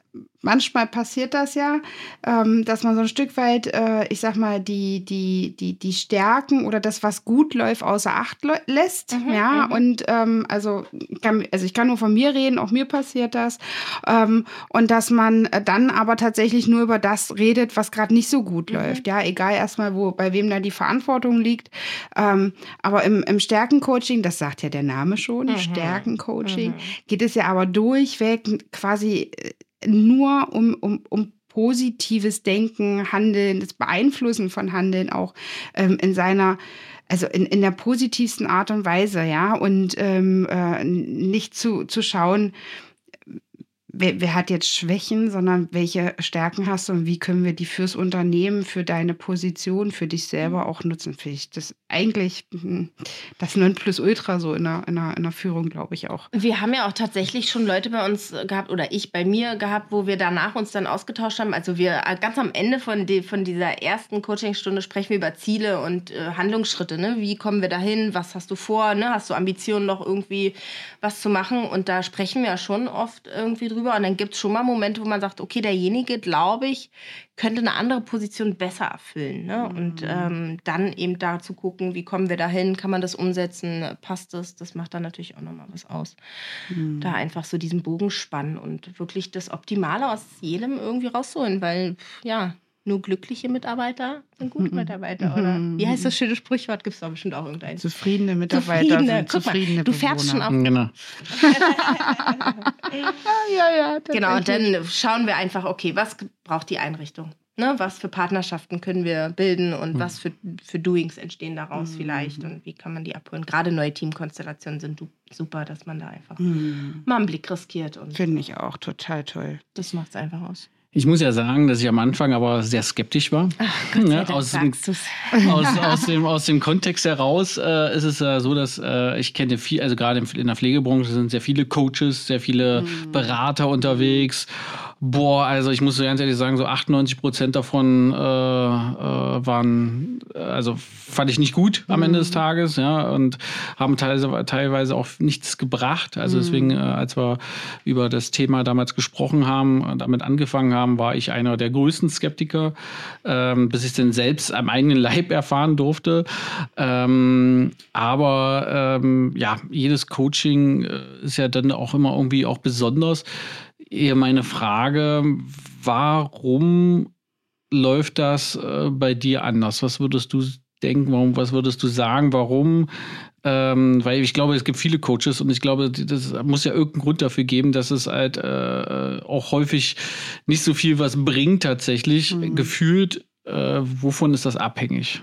Speaker 3: manchmal passiert das ja, ähm, dass man so ein Stück weit, äh, ich sag mal, die, die, die, die Stärken oder das, was gut läuft, außer Acht lä- lässt.
Speaker 1: Mhm,
Speaker 3: ja,
Speaker 1: mhm.
Speaker 3: und ähm, also, kann, also ich kann nur von mir reden, auch mir passiert das. Ähm, und dass man äh, dann aber tatsächlich nur über das redet, was gerade nicht so gut
Speaker 1: Mhm.
Speaker 3: läuft. Ja, egal erstmal, wo, bei wem da die Verantwortung liegt. Ähm, aber im, im Stärkencoaching, das sagt ja der Name schon,
Speaker 1: Mhm.
Speaker 3: Stärkencoaching,
Speaker 1: Mhm.
Speaker 3: geht es ja aber durchweg quasi äh, nur um, um, um positives Denken, Handeln, das Beeinflussen von Handeln auch ähm, in seiner, also in, in der positivsten Art und Weise, ja, und ähm, äh, nicht zu, zu schauen, wer, wer hat jetzt Schwächen, sondern welche Stärken hast du und wie können wir die fürs Unternehmen, für deine Position, für dich selber auch nutzen. Finde ich das eigentlich hm, das Nonplusultra so in der, in der, in der Führung, glaube ich auch.
Speaker 1: Wir haben ja auch tatsächlich schon Leute bei uns gehabt, oder ich bei mir gehabt, wo wir danach uns dann ausgetauscht haben. Also wir ganz am Ende von, die, von dieser ersten Coachingstunde sprechen wir über Ziele und äh, Handlungsschritte. Ne? Wie kommen wir dahin? Was hast du vor? Ne? Hast du Ambitionen, noch irgendwie was zu machen? Und da sprechen wir ja schon oft irgendwie drüber. Und dann gibt es schon mal Momente, wo man sagt, okay, derjenige, glaube ich, könnte eine andere Position besser erfüllen. Ne?
Speaker 3: Mhm.
Speaker 1: Und ähm, dann eben da zu gucken, wie kommen wir dahin? Kann man das umsetzen? Passt das? Das macht dann natürlich auch nochmal was aus.
Speaker 3: Mhm.
Speaker 1: Da einfach so diesen Bogen spannen und wirklich das Optimale aus jedem irgendwie rausholen, weil ja, nur glückliche Mitarbeiter sind gute Mitarbeiter, oder? Wie heißt das schöne Sprichwort? Gibt es doch bestimmt auch irgendein.
Speaker 3: Zufriedene Mitarbeiter
Speaker 1: Zufriedene.
Speaker 3: sind
Speaker 1: Guck mal,
Speaker 3: zufriedene
Speaker 1: du fährst schon
Speaker 3: Bewohner.
Speaker 1: auf.
Speaker 2: Genau.
Speaker 3: Ja, ja,
Speaker 1: Genau, und
Speaker 3: tatsächlich.
Speaker 1: dann schauen wir einfach, okay, was braucht die Einrichtung? Ne, was für Partnerschaften können wir bilden und
Speaker 2: Mhm.
Speaker 1: was für, für Doings entstehen daraus
Speaker 3: Mhm.
Speaker 1: vielleicht und wie kann man die abholen? Gerade neue Teamkonstellationen sind du- super, dass man da einfach
Speaker 3: Mhm.
Speaker 1: mal einen Blick riskiert und
Speaker 3: Finde ich auch total toll.
Speaker 1: das macht es einfach aus.
Speaker 2: Ich muss ja sagen, dass ich am Anfang aber sehr skeptisch war.
Speaker 1: Gott sei
Speaker 2: Ja,
Speaker 1: Dank
Speaker 2: aus dem,
Speaker 1: sagst du's.
Speaker 2: aus, aus, dem, aus dem Kontext heraus äh, ist es ja so, dass äh, ich kenne viel, also gerade in der Pflegebranche sind sehr viele Coaches, sehr viele
Speaker 3: Mhm.
Speaker 2: Berater unterwegs. Boah, also ich muss so ganz ehrlich sagen, so achtundneunzig Prozent davon äh, äh, waren, äh, also fand ich nicht gut am Ende des Tages, ja, und haben teilweise, teilweise auch nichts gebracht. Also deswegen, äh, als wir über das Thema damals gesprochen haben und damit angefangen haben, war ich einer der größten Skeptiker, ähm, bis ich es dann selbst am eigenen Leib erfahren durfte. Ähm, aber ähm, ja, jedes Coaching äh, ist ja dann auch immer irgendwie auch besonders. Eher meine Frage, warum läuft das äh, bei dir anders? Was würdest du denken, warum, was würdest du sagen, warum? Ähm, weil ich glaube, es gibt viele Coaches und ich glaube, das muss ja irgendeinen Grund dafür geben, dass es halt äh, auch häufig nicht so viel was bringt tatsächlich.
Speaker 3: Mhm.
Speaker 2: Gefühlt, äh, wovon ist das abhängig?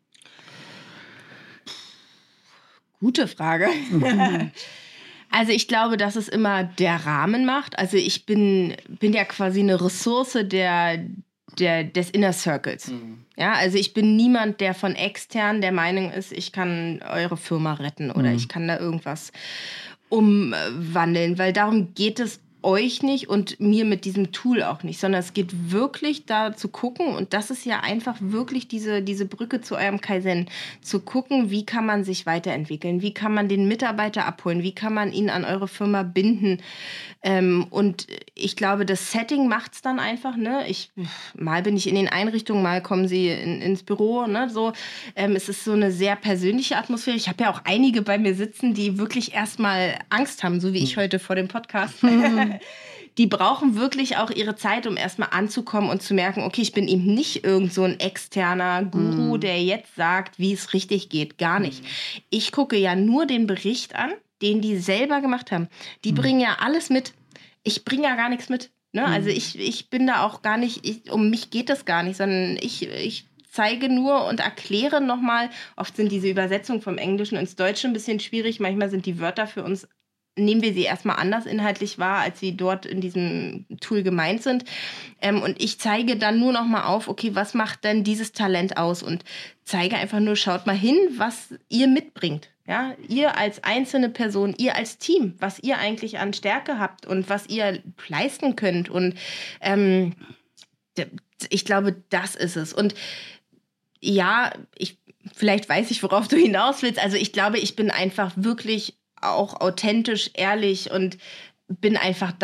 Speaker 1: Gute Frage. Also ich glaube, dass es immer der Rahmen macht. Also ich bin, bin ja quasi eine Ressource der, der, des Inner Circles.
Speaker 2: Mhm.
Speaker 1: Ja, also ich bin niemand, der von extern der Meinung ist, ich kann eure Firma retten oder
Speaker 2: Mhm.
Speaker 1: ich kann da irgendwas umwandeln, weil darum geht es euch nicht und mir mit diesem Tool auch nicht, sondern es geht wirklich da zu gucken und das ist ja einfach wirklich diese, diese Brücke zu eurem Kaizen, zu gucken, wie kann man sich weiterentwickeln, wie kann man den Mitarbeiter abholen, wie kann man ihn an eure Firma binden ähm, und ich glaube, das Setting macht es dann einfach, ne? Ich, mal bin ich in den Einrichtungen, mal kommen sie in, ins Büro, ne? So, ähm, es ist so eine sehr persönliche Atmosphäre. Ich habe ja auch einige bei mir sitzen, die wirklich erstmal Angst haben, so wie ich heute vor dem Podcast. Die brauchen wirklich auch ihre Zeit, um erstmal anzukommen und zu merken, okay, ich bin eben nicht irgend so ein externer Guru,
Speaker 3: Mhm.
Speaker 1: der jetzt sagt, wie es richtig geht. Gar nicht. Ich gucke ja nur den Bericht an, den die selber gemacht haben. Die
Speaker 2: Mhm.
Speaker 1: bringen ja alles mit. Ich bringe ja gar nichts mit. Ne? Also ich, ich bin da auch gar nicht, ich, um mich geht das gar nicht, sondern ich, ich zeige nur und erkläre nochmal. Oft sind diese Übersetzungen vom Englischen ins Deutsche ein bisschen schwierig. Manchmal sind die Wörter für uns, nehmen wir sie erstmal anders inhaltlich wahr, als sie dort in diesem Tool gemeint sind. Ähm, und ich zeige dann nur noch mal auf, okay, was macht denn dieses Talent aus? Und zeige einfach nur, schaut mal hin, was ihr mitbringt. Ja, ihr als einzelne Person, ihr als Team, was ihr eigentlich an Stärke habt und was ihr leisten könnt. Und ähm, ich glaube, das ist es. Und ja, ich, vielleicht weiß ich, worauf du hinaus willst. Also ich glaube, ich bin einfach wirklich auch authentisch, ehrlich und bin einfach da.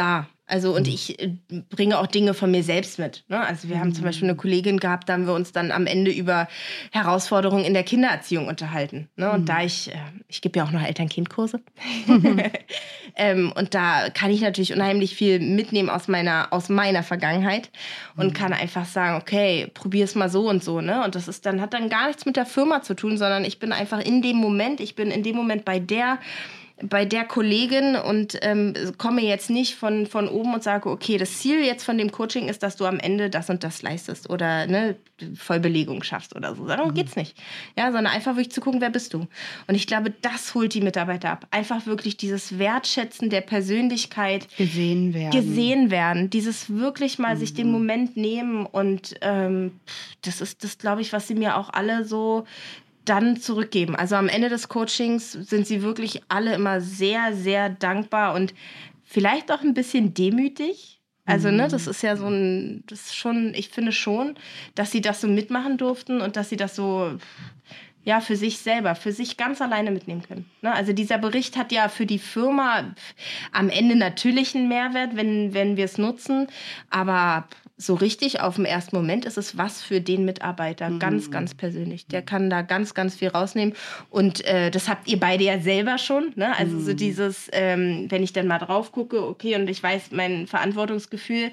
Speaker 1: Also und ich äh, bringe auch Dinge von mir selbst mit. Ne? Also wir mhm. haben zum Beispiel eine Kollegin gehabt, da haben wir uns dann am Ende über Herausforderungen in der Kindererziehung unterhalten. Ne? Und mhm. da ich, äh, ich gebe ja auch noch Eltern-Kind-Kurse. Mhm. ähm, und da kann ich natürlich unheimlich viel mitnehmen aus meiner, aus meiner Vergangenheit und mhm. kann einfach sagen, okay, probier es mal so und so. Ne? Und das ist dann, hat dann gar nichts mit der Firma zu tun, sondern ich bin einfach in dem Moment, ich bin in dem Moment bei der bei der Kollegin und ähm, komme jetzt nicht von, von oben und sage, okay, das Ziel jetzt von dem Coaching ist, dass du am Ende das und das leistest oder ne, Vollbelegung schaffst oder so. Darum mhm. geht's nicht. Ja, sondern einfach wirklich zu gucken, wer bist du? Und ich glaube, das holt die Mitarbeiter ab. Einfach wirklich dieses Wertschätzen der Persönlichkeit.
Speaker 3: Gesehen werden.
Speaker 1: Gesehen werden. Dieses wirklich mal mhm. sich den Moment nehmen und ähm, das ist das, glaube ich, was sie mir auch alle so dann zurückgeben. Also am Ende des Coachings sind sie wirklich alle immer sehr, sehr dankbar und vielleicht auch ein bisschen demütig. Also, ne, das ist ja so ein, das ist schon, ich finde schon, dass sie das so mitmachen durften und dass sie das so, ja, für sich selber, für sich ganz alleine mitnehmen können. Ne? Also dieser Bericht hat ja für die Firma am Ende natürlich einen Mehrwert, wenn, wenn wir es nutzen, aber so richtig auf den ersten Moment ist es was für den Mitarbeiter, mhm. ganz, ganz persönlich. Der kann da ganz, ganz viel rausnehmen. Und äh, das habt ihr beide ja selber schon. Ne? Also mhm. so dieses, ähm, wenn ich dann mal drauf gucke, okay, und ich weiß, mein Verantwortungsgefühl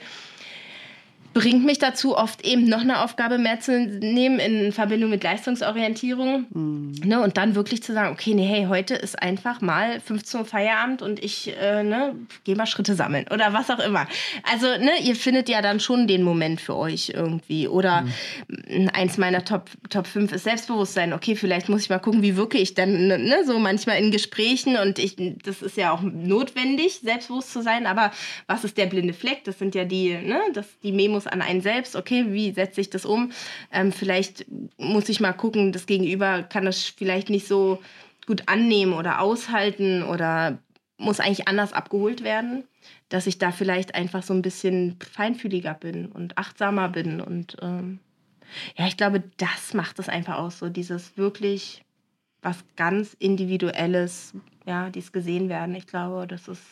Speaker 1: bringt mich dazu, oft eben noch eine Aufgabe mehr zu nehmen in Verbindung mit Leistungsorientierung. Mhm. Ne, und dann wirklich zu sagen, okay, nee, hey, heute ist einfach mal fünfzehn Uhr Feierabend und ich äh, ne, gehe mal Schritte sammeln oder was auch immer. Also ne, ihr findet ja dann schon den Moment für euch irgendwie. Oder mhm. eins meiner Top, Top fünf ist Selbstbewusstsein. Okay, vielleicht muss ich mal gucken, wie wirke ich dann ne, so manchmal in Gesprächen. Und ich, das ist ja auch notwendig, selbstbewusst zu sein. Aber was ist der blinde Fleck? Das sind ja die, ne, das, die Memos an einen selbst, okay, wie setze ich das um? Ähm, vielleicht muss ich mal gucken, das Gegenüber kann das vielleicht nicht so gut annehmen oder aushalten oder muss eigentlich anders abgeholt werden, dass ich da vielleicht einfach so ein bisschen feinfühliger bin und achtsamer bin und ähm, ja, ich glaube, das macht es einfach aus, so dieses wirklich was ganz Individuelles, ja, dieses gesehen werden, ich glaube, das ist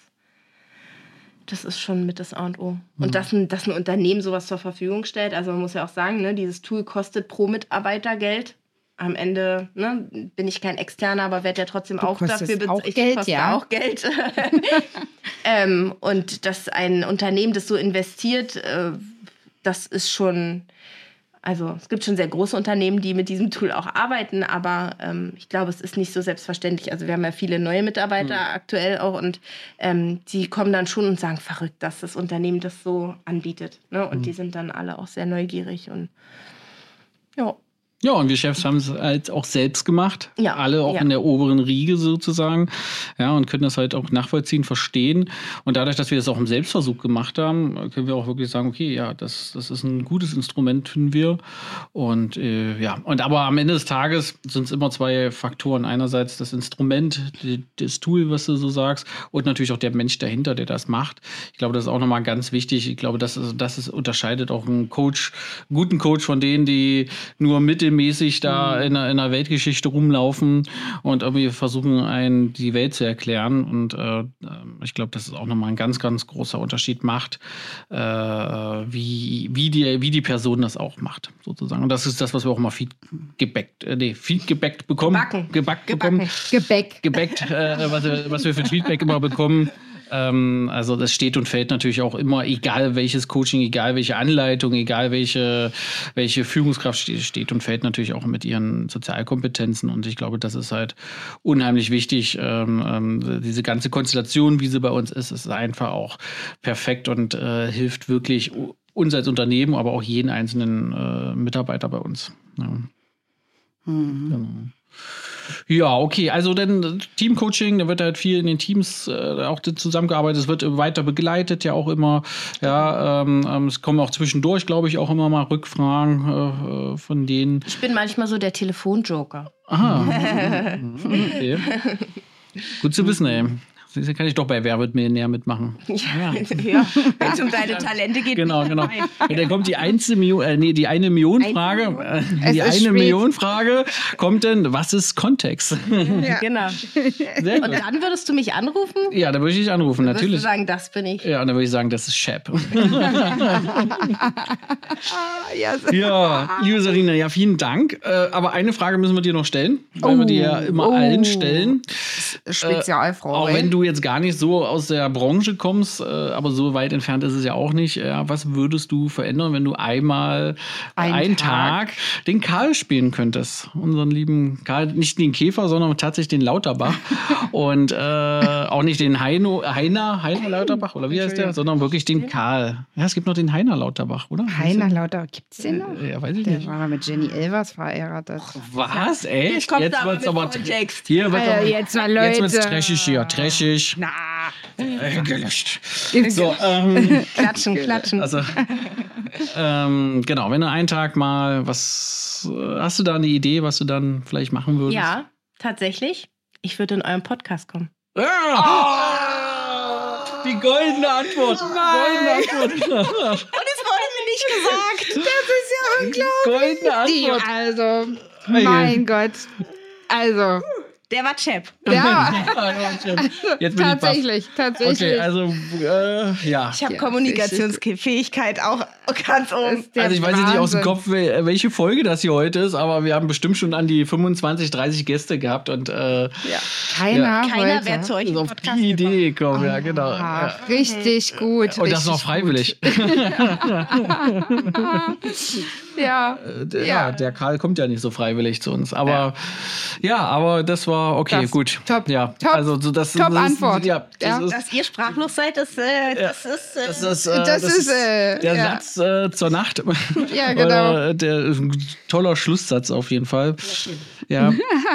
Speaker 1: Das ist schon mit das A und O. Mhm. Und dass ein, dass ein Unternehmen sowas zur Verfügung stellt, also man muss ja auch sagen, ne, dieses Tool kostet pro Mitarbeiter Geld. Am Ende ne, bin ich kein Externer, aber werde ja trotzdem
Speaker 3: du
Speaker 1: auch dafür bezahlt.
Speaker 3: Auch ich Geld,
Speaker 1: koste
Speaker 3: ja.
Speaker 1: auch Geld. ähm, und dass ein Unternehmen das so investiert, äh, das ist schon... Also es gibt schon sehr große Unternehmen, die mit diesem Tool auch arbeiten, aber ähm, ich glaube, es ist nicht so selbstverständlich. Also wir haben ja viele neue Mitarbeiter mhm. aktuell auch und ähm, die kommen dann schon und sagen, verrückt, dass das Unternehmen das so anbietet. Ne? Und mhm. die sind dann alle auch sehr neugierig und ja.
Speaker 2: Ja, und wir Chefs haben es halt auch selbst gemacht.
Speaker 1: Ja.
Speaker 2: Alle auch
Speaker 1: ja.
Speaker 2: in der oberen Riege sozusagen. Ja, und können das halt auch nachvollziehen, verstehen. Und dadurch, dass wir das auch im Selbstversuch gemacht haben, können wir auch wirklich sagen, okay, ja, das, das ist ein gutes Instrument, finden wir. Und äh, ja, und aber am Ende des Tages sind es immer zwei Faktoren. Einerseits das Instrument, die, das Tool, was du so sagst, und natürlich auch der Mensch dahinter, der das macht. Ich glaube, das ist auch nochmal ganz wichtig. Ich glaube, das, ist, das ist, unterscheidet auch einen Coach, einen guten Coach von denen, die nur mittelmäßig da in der, in der Weltgeschichte rumlaufen und irgendwie versuchen, einen die Welt zu erklären. Und äh, ich glaube, das ist auch nochmal ein ganz, ganz großer Unterschied macht, äh, wie, wie, die, wie die Person das auch macht, sozusagen. Und das ist das, was wir auch mal feedgebackt, äh, nee, feedgebackt bekommen.
Speaker 1: Gebacken.
Speaker 2: Gebackt
Speaker 1: Gebacken.
Speaker 2: bekommen.
Speaker 3: Gebäck.
Speaker 2: Gebackt, äh, was, wir, was wir für Feedback immer bekommen. Ähm, also das steht und fällt natürlich auch immer, egal welches Coaching, egal welche Anleitung, egal welche, welche Führungskraft steht, steht und fällt natürlich auch mit ihren Sozialkompetenzen. Und ich glaube, das ist halt unheimlich wichtig. Ähm, ähm, diese ganze Konstellation, wie sie bei uns ist, ist einfach auch perfekt und äh, hilft wirklich uns als Unternehmen, aber auch jeden einzelnen äh, Mitarbeiter bei uns. Ja. Mhm. Genau. Ja, okay, also dann Teamcoaching, da wird halt viel in den Teams äh, auch zusammengearbeitet, es wird weiter begleitet, ja auch immer, ja, ähm, es kommen auch zwischendurch, glaube ich, auch immer mal Rückfragen äh, von denen.
Speaker 1: Ich bin manchmal so der Telefonjoker.
Speaker 2: Aha. Okay. Gut zu wissen, ey. siehst du, kann ich doch bei Wer wird Millionär mitmachen.
Speaker 1: Ja, ja. Wenn es um deine Talente geht.
Speaker 2: Genau, genau. Ja, dann kommt die, einzige Million, äh, nee, die eine Million Frage. Äh, die eine
Speaker 3: spät.
Speaker 2: Million Frage kommt denn, was ist Kontext?
Speaker 1: Ja. Genau.
Speaker 2: Sehr gut.
Speaker 1: Und dann würdest du mich anrufen?
Speaker 2: Ja, da würde ich dich anrufen,
Speaker 1: Würdest
Speaker 2: natürlich.
Speaker 1: du sagen, das bin ich.
Speaker 2: Ja, und dann würde ich sagen, das ist Shep.
Speaker 3: Ja, so.
Speaker 2: Ja, liebe Sarina, ja, vielen Dank. Äh, aber eine Frage müssen wir dir noch stellen, weil
Speaker 3: Oh,
Speaker 2: wir dir ja immer
Speaker 3: oh.
Speaker 2: allen stellen.
Speaker 3: Spezialfrau.
Speaker 2: Auch
Speaker 3: ey.
Speaker 2: wenn du jetzt gar nicht so aus der Branche kommst, äh, aber so weit entfernt ist es ja auch nicht. Ja, was würdest du verändern, wenn du einmal
Speaker 3: Ein
Speaker 2: einen
Speaker 3: Tag.
Speaker 2: Tag. den Karl spielen könntest? Unseren lieben Karl, nicht den Käfer, sondern tatsächlich den Lauterbach. Und äh, auch nicht den Heino, Heiner, Heiner Lauterbach, oder wie heißt der? Sondern wirklich den Karl. Ja, es gibt noch den Heiner Lauterbach, oder?
Speaker 3: Heiner Lauter, gibt's den noch?
Speaker 2: Ja, weiß ich
Speaker 3: Der
Speaker 2: nicht.
Speaker 3: war mal mit Jenny Elvers verheiratet.
Speaker 2: Was? Echt?
Speaker 1: Jetzt kommt's aber
Speaker 2: wird's
Speaker 1: mit
Speaker 2: aber
Speaker 1: Kontext.
Speaker 2: Hier wird
Speaker 3: Alter,
Speaker 2: aber,
Speaker 3: jetzt mal, Leute.
Speaker 2: Jetzt wird's trashig hier. Trashig.
Speaker 3: Na,
Speaker 2: Äh, gelöscht. So, ähm,
Speaker 1: Klatschen, klatschen.
Speaker 2: also, ähm, genau, wenn du einen Tag mal, was, äh, hast du da eine Idee, was du dann vielleicht machen würdest?
Speaker 1: Ja, tatsächlich. Ich würde in euren Podcast kommen.
Speaker 2: Ah! Die goldene Antwort. Goldene Antwort.
Speaker 1: Und es wurde mir nicht gesagt.
Speaker 3: das ist ja unglaublich.
Speaker 2: Goldene
Speaker 3: Die,
Speaker 2: Antwort.
Speaker 3: also, mein Gott. Also,
Speaker 1: Der war Chap.
Speaker 3: ja,
Speaker 2: Jetzt bin ich baff.
Speaker 3: tatsächlich, tatsächlich.
Speaker 2: Okay, also, äh, ja.
Speaker 1: Ich habe
Speaker 3: Ja,
Speaker 1: Kommunikationsfähigkeit auch ganz oben.
Speaker 3: ist der
Speaker 2: Also ich weiß jetzt nicht aus dem
Speaker 3: Wahnsinn.
Speaker 2: Kopf, wel- welche Folge das hier heute ist, aber wir haben bestimmt schon an die fünfundzwanzig, dreißig Gäste gehabt und äh,
Speaker 3: Ja. Keiner,
Speaker 1: Keiner
Speaker 3: wollte.
Speaker 1: wäre zu euch
Speaker 2: ist
Speaker 1: im
Speaker 2: auf
Speaker 1: Podcast
Speaker 2: die Idee
Speaker 1: gekommen.
Speaker 2: gekommen. Ja, genau.
Speaker 3: Ah,
Speaker 2: Ja.
Speaker 3: richtig gut.
Speaker 2: Und das noch
Speaker 3: richtig
Speaker 2: freiwillig.
Speaker 3: Gut. Ja.
Speaker 2: Äh, der,
Speaker 3: Ja.
Speaker 2: ja, der Karl kommt ja nicht so freiwillig zu uns. Aber ja, aber das war okay,
Speaker 3: Das-
Speaker 2: gut.
Speaker 3: top,
Speaker 2: ja,
Speaker 3: top,
Speaker 2: also so das,
Speaker 3: top
Speaker 2: das
Speaker 3: Antwort.
Speaker 2: Ist, ja, das
Speaker 3: Ja.
Speaker 2: ist,
Speaker 1: Dass ihr sprachlos seid, das, äh, das ist. Äh,
Speaker 2: das ist, äh,
Speaker 3: Das ist, äh,
Speaker 2: der
Speaker 3: ja.
Speaker 2: Satz äh, zur Nacht.
Speaker 3: Ja, genau.
Speaker 2: Oder der ist ein toller Schlusssatz auf jeden Fall. Ja,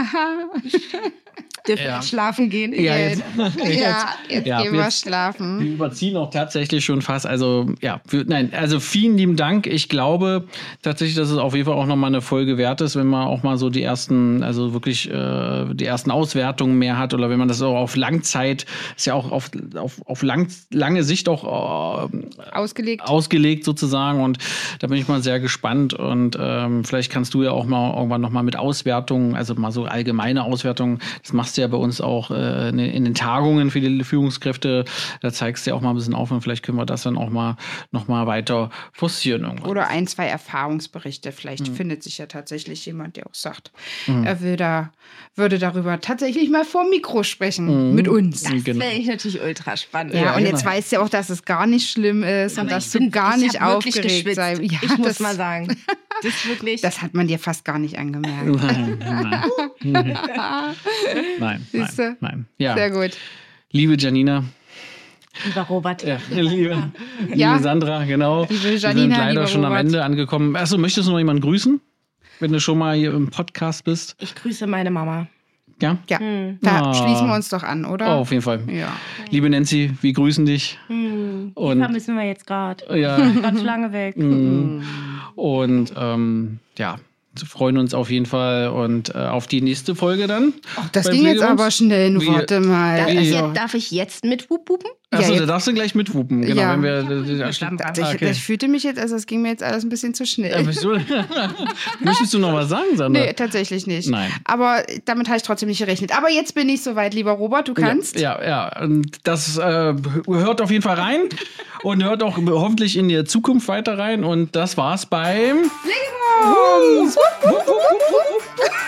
Speaker 1: dürfen
Speaker 2: Ja.
Speaker 1: schlafen gehen.
Speaker 2: ja,
Speaker 3: Jetzt,
Speaker 2: jetzt,
Speaker 3: ja, jetzt
Speaker 2: Ja,
Speaker 3: gehen wir
Speaker 2: jetzt-
Speaker 3: schlafen.
Speaker 2: Wir überziehen auch tatsächlich schon fast. Also, ja, für, nein, also vielen lieben Dank. Ich glaube tatsächlich, dass es auf jeden Fall auch nochmal eine Folge wert ist, wenn man auch mal so die ersten, also wirklich äh, die ersten Auswertungen mehr hat oder wenn man das auch auf Langzeit, ist ja auch auf, auf, auf lang, lange Sicht auch äh,
Speaker 3: Ausgelegt.
Speaker 2: ausgelegt sozusagen. Und da bin ich mal sehr gespannt. Und ähm, vielleicht kannst du ja auch mal irgendwann nochmal mit Auswertungen, also mal so allgemeine Auswertungen, das machst du ja bei uns auch äh, in den Tagungen für die Führungskräfte, da zeigst du ja auch mal ein bisschen auf und vielleicht können wir das dann auch mal noch mal weiter forcieren irgendwann.
Speaker 3: Oder ein, zwei Erfahrungsberichte. Vielleicht
Speaker 2: Mhm.
Speaker 3: findet sich ja tatsächlich jemand, der auch sagt, er will da, würde darüber tatsächlich mal vor dem Mikro sprechen
Speaker 2: Mhm.
Speaker 3: mit uns.
Speaker 1: Das
Speaker 2: Genau.
Speaker 1: wäre ich natürlich ultra spannend.
Speaker 3: Ja,
Speaker 2: Ja,
Speaker 3: und
Speaker 2: genau.
Speaker 3: jetzt weißt du ja auch, dass es gar nicht schlimm ist und
Speaker 1: Aber
Speaker 3: dass
Speaker 1: ich
Speaker 3: du
Speaker 1: bin-
Speaker 3: gar
Speaker 1: ich
Speaker 3: nicht
Speaker 1: hab wirklich
Speaker 3: aufgeregt
Speaker 1: geschwitzt.
Speaker 3: sei. Ja,
Speaker 1: ich muss
Speaker 3: das,
Speaker 1: mal sagen. Das ist wirklich.
Speaker 3: das hat man dir fast gar nicht angemerkt.
Speaker 2: Nein, nein. nein,
Speaker 3: Siehste?
Speaker 2: nein, nein. Ja,
Speaker 3: Sehr gut.
Speaker 2: liebe Janina,
Speaker 1: Lieber Robert.
Speaker 2: ja, liebe,
Speaker 3: Ja.
Speaker 2: liebe Sandra, genau.
Speaker 3: Liebe
Speaker 2: Wir
Speaker 3: Janina,
Speaker 2: sind leider
Speaker 3: lieber
Speaker 2: schon am
Speaker 3: Robert.
Speaker 2: Ende angekommen. Achso, möchtest du noch jemanden grüßen? Wenn du schon mal hier im Podcast bist?
Speaker 1: Ich grüße meine Mama.
Speaker 2: Ja?
Speaker 3: Ja,
Speaker 1: Hm.
Speaker 3: da
Speaker 2: Ah.
Speaker 3: schließen wir uns doch an,
Speaker 2: Oh,
Speaker 3: oder?
Speaker 2: auf jeden Fall.
Speaker 3: Ja.
Speaker 2: Liebe Nancy, wir grüßen dich.
Speaker 1: Hm. Die
Speaker 2: Und-
Speaker 1: vermissen wir jetzt gerade.
Speaker 2: Ja.
Speaker 1: Ganz lange weg.
Speaker 2: Mm. Und ähm, ja, wir freuen uns auf jeden Fall und äh, auf die nächste Folge dann.
Speaker 3: Ach, das
Speaker 2: Bei
Speaker 3: ging jetzt
Speaker 2: Pflegeungs-
Speaker 3: aber schnell. Nun,
Speaker 2: Wir-
Speaker 3: Warte mal.
Speaker 1: Darf, ich
Speaker 3: Also,
Speaker 1: jetzt, darf ich jetzt mit Wup-Wupen?
Speaker 3: Ja,
Speaker 2: Achso, da
Speaker 3: jetzt-
Speaker 2: darfst du gleich mitwupen. Genau,
Speaker 3: Ja.
Speaker 2: wenn wir. Äh,
Speaker 1: Ja, dann-
Speaker 2: ah,
Speaker 3: ich,
Speaker 2: okay.
Speaker 3: ich fühlte mich jetzt, also es ging mir jetzt alles ein bisschen zu
Speaker 2: Äh,
Speaker 3: schnell.
Speaker 2: wieso? Möchtest du noch was sagen, Sandra?
Speaker 3: Nee, tatsächlich nicht.
Speaker 2: Nein.
Speaker 3: Aber damit habe ich trotzdem nicht gerechnet. Aber jetzt bin ich soweit, lieber Robert, du kannst.
Speaker 2: Ja, ja, ja. Und das äh, hört auf jeden Fall rein und hört auch hoffentlich in der Zukunft weiter rein. Und das war's beim.
Speaker 3: Pflegemoms. Wupp, wupp, wupp, wupp.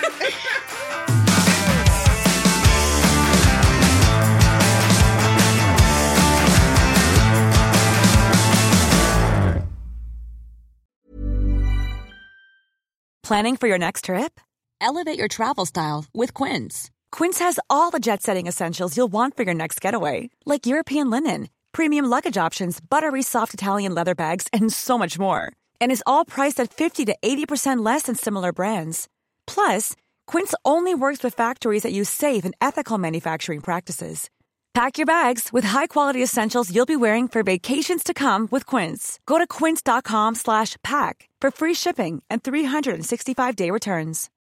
Speaker 6: Planning for your next trip? Elevate your travel style with Quince. Quince has all the jet-setting essentials you'll want for your next getaway, like European linen, premium luggage options, buttery soft Italian leather bags, and so much more. And is all priced at fifty to eighty percent less than similar brands. Plus, Quince only works with factories that use safe and ethical manufacturing practices. Pack your bags with high-quality essentials you'll be wearing for vacations to come with Quince. Go to quince.com slash pack for free shipping and three sixty-five day returns.